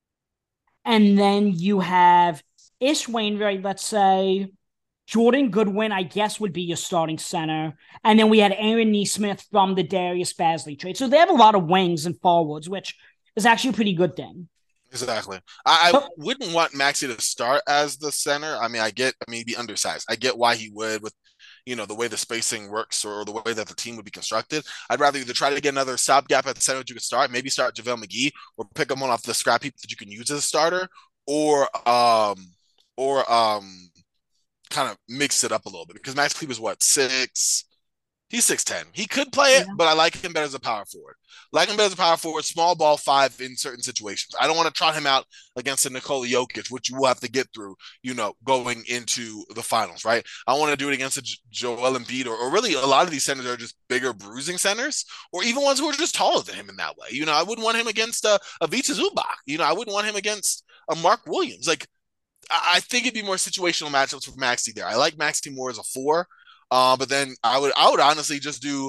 And then you have Ish Wainwright, let's say. Jordan Goodwin, I guess, would be your starting center. And then we had Aaron Nesmith from the Darius Bazley trade. So they have a lot of wings and forwards, which is actually a pretty good thing. Exactly. I, I wouldn't want Maxi to start as the center. I mean, I get, I mean, he'd be undersized. I get why he would with, you know, the way the spacing works or the way that the team would be constructed. I'd rather either try to get another stopgap at the center that you could start, maybe start JaVale McGee or pick him one off the scrap heap that you can use as a starter, or, um, or, um, kind of mix it up a little bit because Max Kleber is what, six? He's six ten. He could play it, yeah. but I like him better as a power forward. Like him better as a power forward, small ball five in certain situations. I don't want to trot him out against a Nikola Jokic, which you will have to get through, you know, going into the finals, right? I want to do it against a Joel Embiid, or, or really a lot of these centers are just bigger bruising centers, or even ones who are just taller than him in that way. You know, I wouldn't want him against a, a Vita Zubac. You know, I wouldn't want him against a Mark Williams. Like, I think it'd be more situational matchups for Maxi there. I like Maxi more as a four. Uh, but then I would I would honestly just do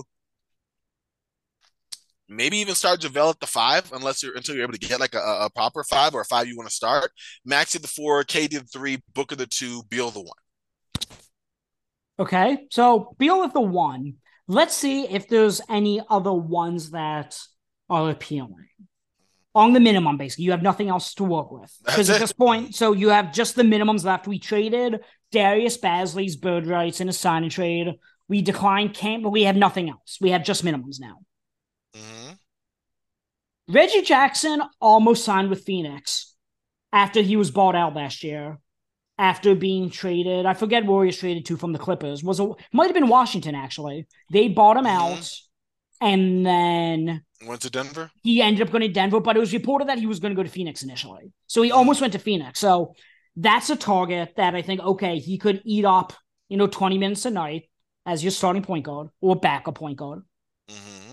maybe even start JaVale at the five, unless you're until you're able to get like a, a proper five or a five you want to start. Maxi the four, K D the three, Booker the two, Beal the one. Okay, so Beal with the one. Let's see if there's any other ones that are appealing. On the minimum, basically. You have nothing else to work with. Because at this point, so you have just the minimums left. We traded Darius Bazley's bird rights in a sign and trade. We declined Camp, but we have nothing else. We have just minimums now. Mm-hmm. Reggie Jackson almost signed with Phoenix after he was bought out last year. After being traded, I forget Warriors traded to from the Clippers. Was a, might have been Washington, actually. They bought him mm-hmm. out. And then went to Denver. He ended up going to Denver, but it was reported that he was going to go to Phoenix initially. So he almost went to Phoenix. So that's a target that I think, okay, he could eat up, you know, twenty minutes a night as your starting point guard or backup point guard. Mm-hmm.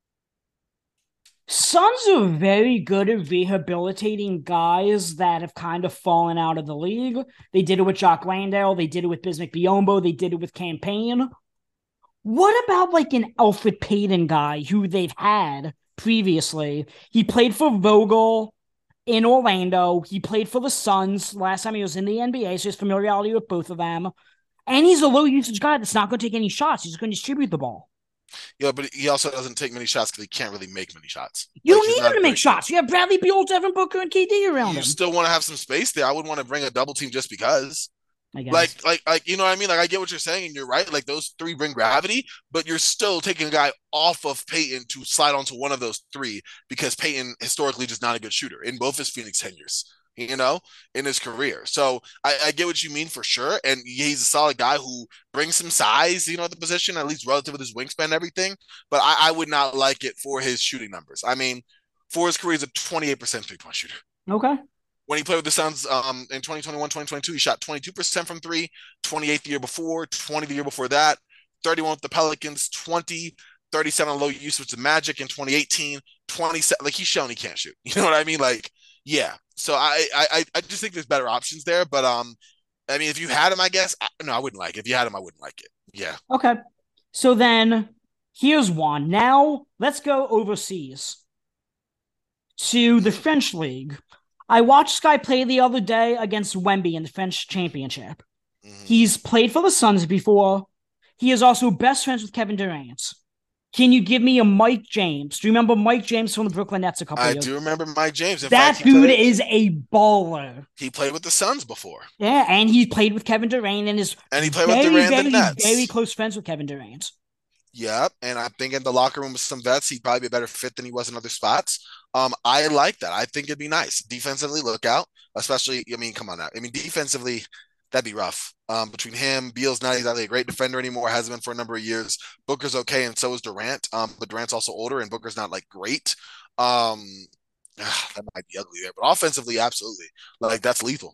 Suns are very good at rehabilitating guys that have kind of fallen out of the league. They did it with Jock Landale. They did it with Bismack Biyombo. They did it with Campaign. What about like an Elfrid Payton guy who they've had previously? He played for Vogel in Orlando. He played for the Suns last time he was in the N B A, so his familiarity with both of them. And he's a low usage guy that's not going to take any shots. He's going to distribute the ball. Yeah, but he also doesn't take many shots because he can't really make many shots. You like, don't need him to make shots. You have Bradley Beal, Devin Booker, and K D around you him. You still want to have some space there. I wouldn't want to bring a double team just because. I guess. Like, like, like, you know what I mean? Like, I get what you're saying, and you're right. Like, those three bring gravity, but you're still taking a guy off of Payton to slide onto one of those three because Payton historically just not a good shooter in both his Phoenix tenures, you know, in his career. So I, I get what you mean for sure. And he's a solid guy who brings some size, you know, at the position, at least relative to his wingspan and everything. But I, I would not like it for his shooting numbers. I mean, for his career, he's a twenty-eight percent three-point shooter. Okay. When he played with the Suns um, in twenty twenty-one, twenty twenty-two, he shot twenty-two percent from three, twenty-eight the year before, twenty the year before that, thirty-one with the Pelicans, twenty, thirty-seven low usage with the Magic in twenty eighteen, twenty-seven. Like, he's shown he can't shoot. You know what I mean? Like, yeah. So I, I I just think there's better options there. But um, I mean, if you had him, I guess I, no, I wouldn't like it. If you had him, I wouldn't like it. Yeah. Okay. So then here's one. Now let's go overseas to the French league. I watched this guy play the other day against Wemby in the French championship. Mm-hmm. He's played for the Suns before. He is also best friends with Kevin Durant. Can you give me a Mike James? Do you remember Mike James from the Brooklyn Nets a couple I years ago? do remember Mike James. In that fact, dude played, is a baller. He played with the Suns before. Yeah, and he played with Kevin Durant and is and he played very, with Durant very, the Nets. very close friends with Kevin Durant. Yep, and I'm thinking the locker room with some vets, he'd probably be a better fit than he was in other spots. Um, I like that. I think it'd be nice. Defensively, look out. Especially, I mean, come on now. I mean, defensively, that'd be rough. Um, between him, Beal's not exactly a great defender anymore, hasn't been for a number of years. Booker's okay, and so is Durant. Um, but Durant's also older, and Booker's not like great. Um, that might be ugly there, but offensively, absolutely, like that's lethal.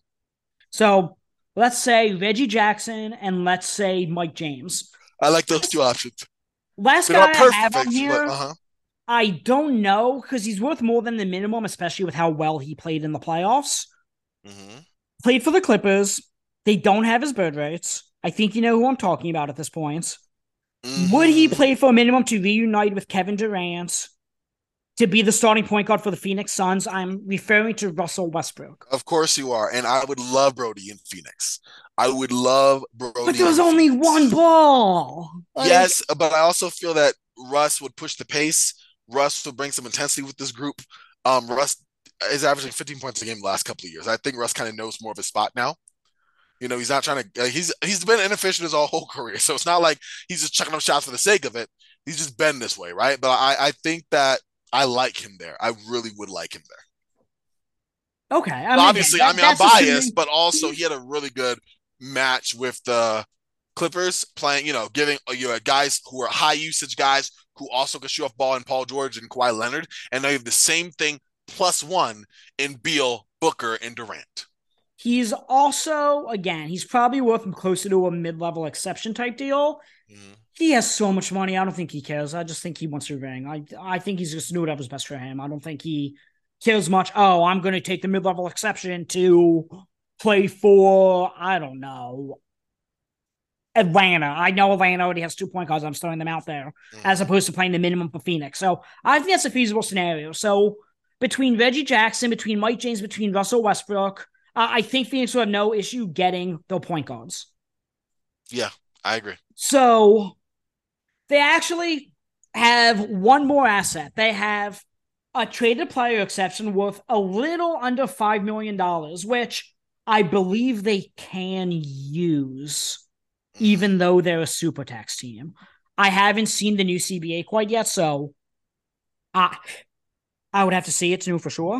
So let's say Reggie Jackson, and let's say Mike James. I like those two options. Last They're guy not perfect, I have on here, but, uh-huh. I don't know because he's worth more than the minimum, especially with how well he played in the playoffs. Mm-hmm. Played for the Clippers. They don't have his bird rates. I think you know who I'm talking about at this point. Mm-hmm. Would he play for a minimum to reunite with Kevin Durant to be the starting point guard for the Phoenix Suns? I'm referring to Russell Westbrook. Of course you are. And I would love Brody in Phoenix. I would love Brody. But there was only Phoenix. one ball. Yes, like, but I also feel that Russ would push the pace. Russ would bring some intensity with this group. Um, Russ is averaging fifteen points a game the last couple of years. I think Russ kind of knows more of his spot now. You know, he's not trying to. Uh, he's he's been inefficient his whole career, so it's not like he's just chucking up shots for the sake of it. He's just been this way, right? But I I think that I like him there. I really would like him there. Okay, I mean, obviously, that, I mean, I'm biased, assuming... but also he had a really good match with the Clippers, playing, you know, giving you know, guys who are high usage guys who also can shoot off ball in Paul George and Kawhi Leonard, and now you have the same thing plus one in Beal, Booker, and Durant. He's also, again, he's probably worth closer to a mid-level exception type deal. Mm-hmm. He has so much money. I don't think he cares. I just think he wants to ring. I I think he's just doing whatever's best for him. I don't think he cares much. Oh, I'm going to take the mid-level exception to play for, I don't know, Atlanta. I know Atlanta already has two point guards. I'm throwing them out there mm-hmm. as opposed to playing the minimum for Phoenix. So I think that's a feasible scenario. So between Reggie Jackson, between Mike James, between Russell Westbrook, uh, I think Phoenix will have no issue getting the point guards. Yeah, I agree. So they actually have one more asset. They have a traded player exception worth a little under five million dollars, which I believe they can use, even though they're a super tax team. I haven't seen the new C B A quite yet, so I, I would have to see it to know for sure.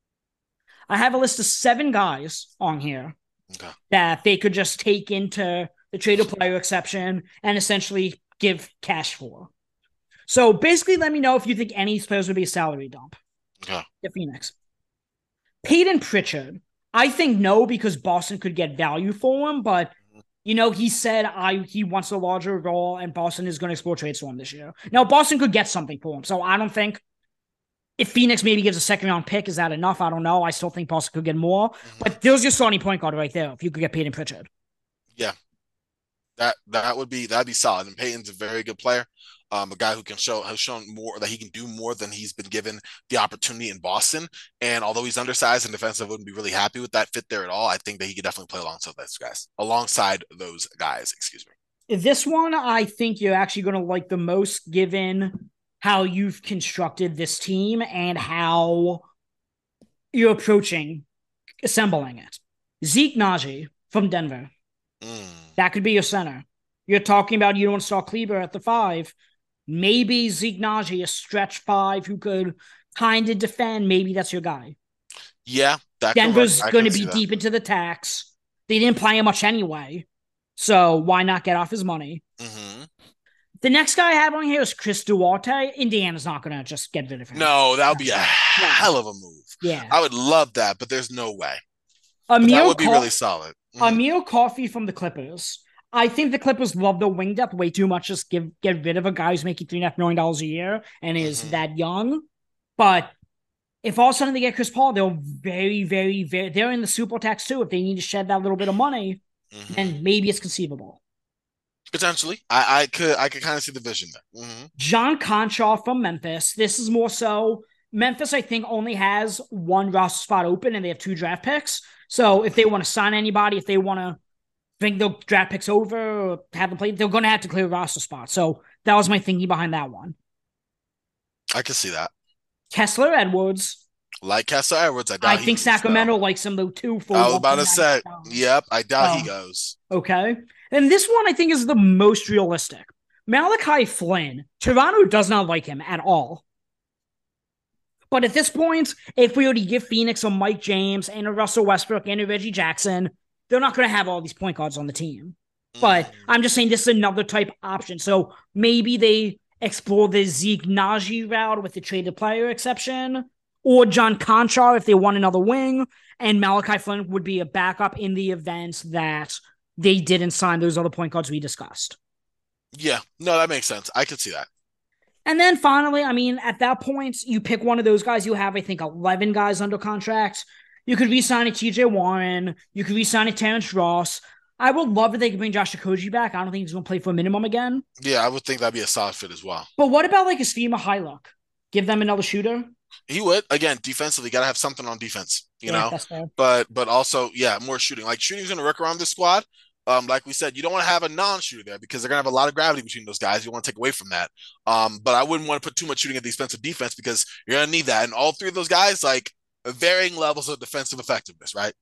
I have a list of seven guys on here okay. that they could just take into the traded player exception and essentially give cash for. So basically, let me know if you think any players would be a salary dump. Okay. The Phoenix. Peyton Pritchard. I think no, because Boston could get value for him, but you know, he said I he wants a larger role and Boston is going to explore trades for him this year. Now, Boston could get something for him, so I don't think if Phoenix maybe gives a second round pick, is that enough? I don't know. I still think Boston could get more, mm-hmm. but there's your starting point guard right there if you could get Peyton Pritchard. Yeah. That that would be that'd be solid. And Peyton's a very good player. Um, a guy who can show has shown more that he can do more than he's been given the opportunity in Boston. And although he's undersized and defensive, wouldn't be really happy with that fit there at all. I think that he could definitely play alongside those guys. Alongside those guys, excuse me. This one I think you're actually going to like the most, given how you've constructed this team and how you're approaching assembling it. Zeke Naji from Denver. Mm. That could be your center. You're talking about you don't want to start Kleber at the five. Maybe Zeke Naji, a stretch five who could kind of defend. Maybe that's your guy. Yeah. That Denver's going to be deep into the tax. They didn't play him much anyway. So why not get off his money? Mm-hmm. The next guy I have on here is Chris Duarte. Indiana's not going to just get rid of him. No, that would be a hell of a move. Yeah. I would love that, but there's no way. Amir that would be Co- really solid. Mm-hmm. Amir Coffey from the Clippers. I think the Clippers love the wing depth way too much. Just give get rid of a guy who's making three and a half million dollars a year and is mm-hmm. that young. But if all of a sudden they get Chris Paul, they'll very, very, very, they're in the super tax too. If they need to shed that little bit of money, mm-hmm. then maybe it's conceivable. Potentially. I, I could I could kind of see the vision there. Mm-hmm. John Conchar from Memphis. This is more so, Memphis, I think, only has one roster spot open and they have two draft picks. So if they want to sign anybody, if they want to bring the draft picks over or have them play, they're going to have to clear a roster spot. So that was my thinking behind that one. I can see that. Kessler Edwards. Like Kessler Edwards, I doubt I think goes, Sacramento though. likes him though too. For I was about to say, down. yep, I doubt um, he goes. Okay. And this one I think is the most realistic. Malachi Flynn. Toronto does not like him at all. But at this point, if we were to give Phoenix a Mike James and a Russell Westbrook and a Reggie Jackson, they're not going to have all these point guards on the team. Mm. But I'm just saying this is another type option. So maybe they explore the Zeke Naji route with the traded player exception, or John Conchar if they want another wing, and Malachi Flynn would be a backup in the event that they didn't sign those other point guards we discussed. Yeah, no, that makes sense. I could see that. And then finally, I mean, at that point, you pick one of those guys. You have, I think, eleven guys under contract. You could re-sign a T J Warren. You could re-sign a Terrence Ross. I would love if they could bring Josh Okogie back. I don't think he's going to play for a minimum again. Yeah, I would think that'd be a solid fit as well. But what about like a Esfima Hyluck? Give them another shooter? He would. Again, defensively, got to have something on defense, you yeah, know? That's fair. But but also, yeah, more shooting. Like, shooting's going to work around this squad. Um, like we said, you don't want to have a non-shooter there because they're going to have a lot of gravity between those guys. You want to take away from that. Um, but I wouldn't want to put too much shooting at the expense of defense because you're going to need that. And all three of those guys, like, varying levels of defensive effectiveness, right?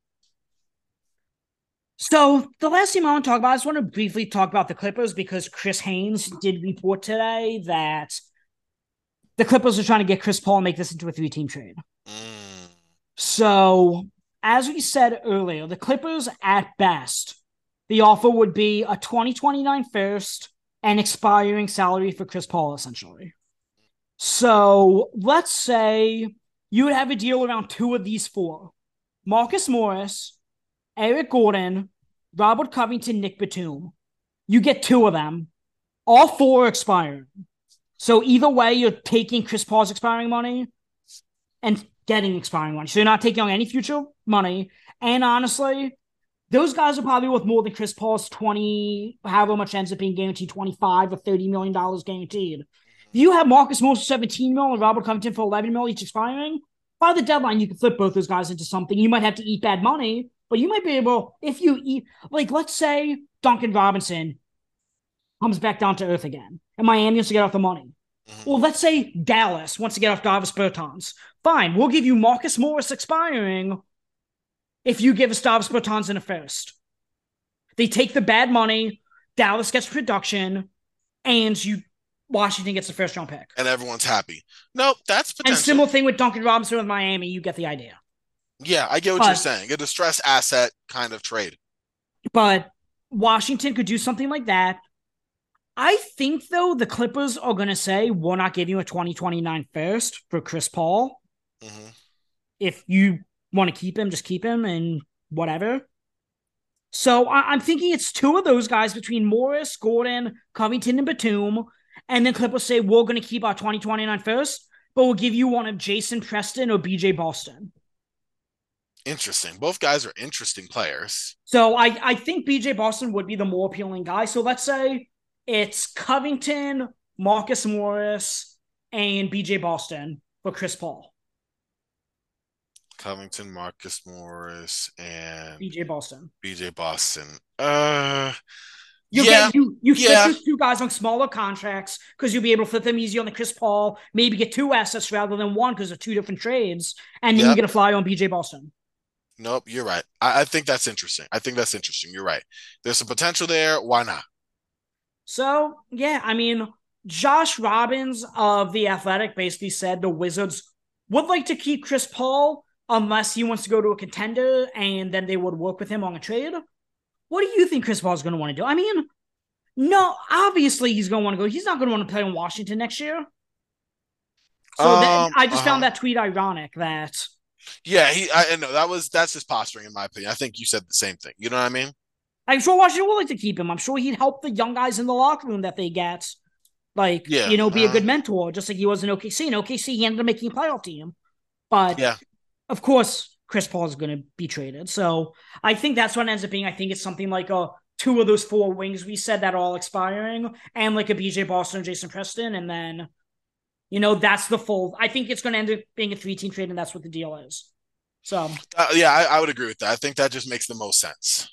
So the last team I want to talk about, I just want to briefly talk about the Clippers because Chris Haynes did report today that the Clippers are trying to get Chris Paul and make this into a three-team trade. Mm. So, as we said earlier, the Clippers, at best, the offer would be a twenty twenty-nine first and expiring salary for Chris Paul, essentially. So, let's say you would have a deal around two of these four. Marcus Morris, Eric Gordon, Robert Covington, Nick Batum. You get two of them. All four are expiring. So either way, you're taking Chris Paul's expiring money and getting expiring money. So you're not taking on any future money. And honestly, those guys are probably worth more than Chris Paul's twenty, however much ends up being guaranteed, twenty-five or thirty million dollars guaranteed. If you have Marcus Morris for seventeen million and Robert Covington for eleven million each expiring, by the deadline, you can flip both those guys into something. You might have to eat bad money, but you might be able, if you eat, like, let's say Duncan Robinson comes back down to earth again, and Miami wants to get off the money. Mm-hmm. Well, let's say Dallas wants to get off Davis Bertans. Fine, we'll give you Marcus Morris expiring if you give us Davis Bertans in a first. They take the bad money, Dallas gets production, and you Washington gets the first round pick. And everyone's happy. No, that's potential. And similar thing with Duncan Robinson with Miami, you get the idea. Yeah, I get what but, you're saying. A distressed asset kind of trade. But Washington could do something like that. I think, though, the Clippers are going to say, we're not giving you a twenty twenty-nine first for Chris Paul. Mm-hmm. If you want to keep him, just keep him and whatever. So I- I'm thinking it's two of those guys between Morris, Gordon, Covington, and Batum. And then Clippers say, we're going to keep our twenty twenty-nine first, but we'll give you one of Jason Preston or B J Boston. Interesting. Both guys are interesting players. So I, I think B J Boston would be the more appealing guy. So let's say it's Covington, Marcus Morris, and B J Boston for Chris Paul. Covington, Marcus Morris, and B J Boston. B J Boston. Uh, you yeah, get you you flip yeah. those two guys on smaller contracts because you'll be able to flip them easy on the Chris Paul. Maybe get two assets rather than one because of two different trades, and then Yep. you get a fly on B J Boston. Nope, you're right. I, I think that's interesting. I think that's interesting. You're right. There's some potential there. Why not? So yeah, I mean, Josh Robbins of The Athletic basically said the Wizards would like to keep Chris Paul unless he wants to go to a contender, and then they would work with him on a trade. What do you think Chris Paul's going to want to do? I mean, no, obviously he's going to want to go. He's not going to want to play in Washington next year. So Um, that, I just uh-huh. found that tweet ironic that, Yeah, he. I know that was that's just posturing, in my opinion. I think you said the same thing. You know what I mean? I'm sure Washington would like to keep him. I'm sure he'd help the young guys in the locker room that they get. Like, Yeah, you know, be uh, a good mentor, just like he was in O K C. In O K C, he ended up making a playoff team. But Yeah. of course, Chris Paul is going to be traded. So I think that's what it ends up being. I think it's something like a two of those four wings we said that are all expiring, and like a B J Boston and Jason Preston, and then, you know, that's the full. I think it's going to end up being a three-team trade, and that's what the deal is. So uh, yeah, I, I would agree with that. I think that just makes the most sense.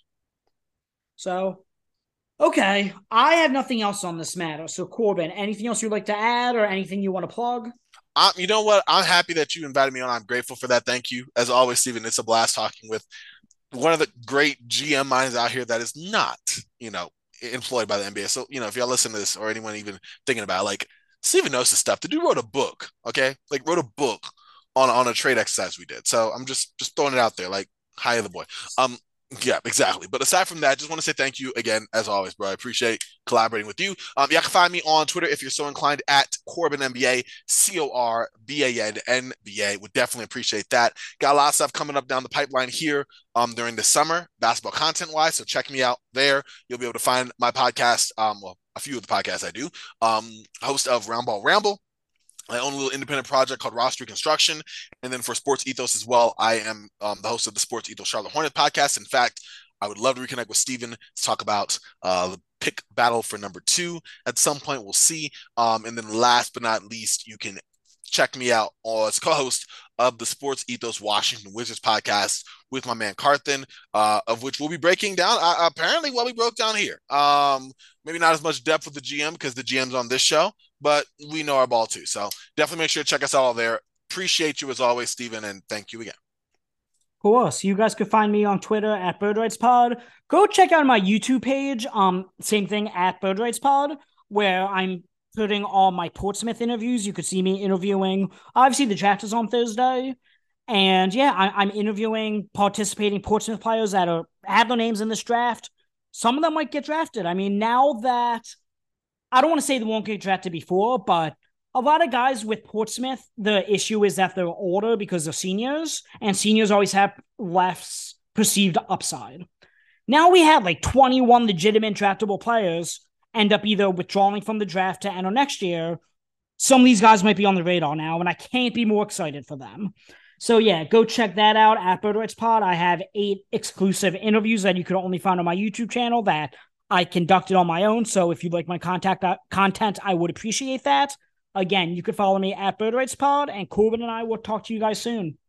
So, okay, I have nothing else on this matter. So Corbin, anything else you'd like to add, or anything you want to plug? Um, you know what? I'm happy that you invited me on. I'm grateful for that. Thank you. As always, Steven, it's a blast talking with one of the great G M minds out here that is not, you know, employed by the N B A. So, you know, if y'all listen to this or anyone even thinking about it, like, Steven knows this stuff. The dude wrote a book, okay? Like, wrote a book on, on a trade exercise we did. So I'm just just throwing it out there, like, hi, the boy. Um, Yeah, exactly. But aside from that, I just want to say thank you again, as always, bro. I appreciate collaborating with you. Um, y'all can find me on Twitter if you're so inclined at Corbin N B A, C O R B A N N B A. Would definitely appreciate that. Got a lot of stuff coming up down the pipeline here um, during the summer, basketball content-wise, so check me out there. You'll be able to find my podcast, um, well, a few of the podcasts I do, um, host of Roundball Ramble, my own little independent project called Roster Construction. And then for Sports Ethos as well, I am um, the host of the Sports Ethos Charlotte Hornet podcast. In fact, I would love to reconnect with Steven to talk about uh, the pick battle for number two. At some point, we'll see. Um, and then last but not least, you can check me out as co-host of the Sports Ethos Washington Wizards podcast with my man Carthan, uh, of which we'll be breaking down uh, apparently what we broke down here. Um, maybe not as much depth with the G M because the G M's on this show, but we know our ball too. So definitely make sure to check us out all there. Appreciate you as always, Steven, and thank you again. Of course. You guys could find me on Twitter at BirdRightsPod. Go check out my YouTube page. Um, same thing at BirdRightsPod, where I'm putting all my Portsmouth interviews. You could see me interviewing. Obviously, the draft is on Thursday. And yeah, I, I'm interviewing participating Portsmouth players that are have their names in this draft. Some of them might get drafted. I mean, now that I don't want to say they won't get drafted before, but a lot of guys with Portsmouth, the issue is that they're older because they're seniors, and seniors always have less perceived upside. Now we have like twenty-one legitimate draftable players end up either withdrawing from the draft to enter next year. Some of these guys might be on the radar now, and I can't be more excited for them. So yeah, go check that out at Bird Rights Pod. I have eight exclusive interviews that you can only find on my YouTube channel that I conducted on my own. So if you'd like my contact uh, content, I would appreciate that. Again, you can follow me at Bird Rights Pod, and Corbin and I will talk to you guys soon.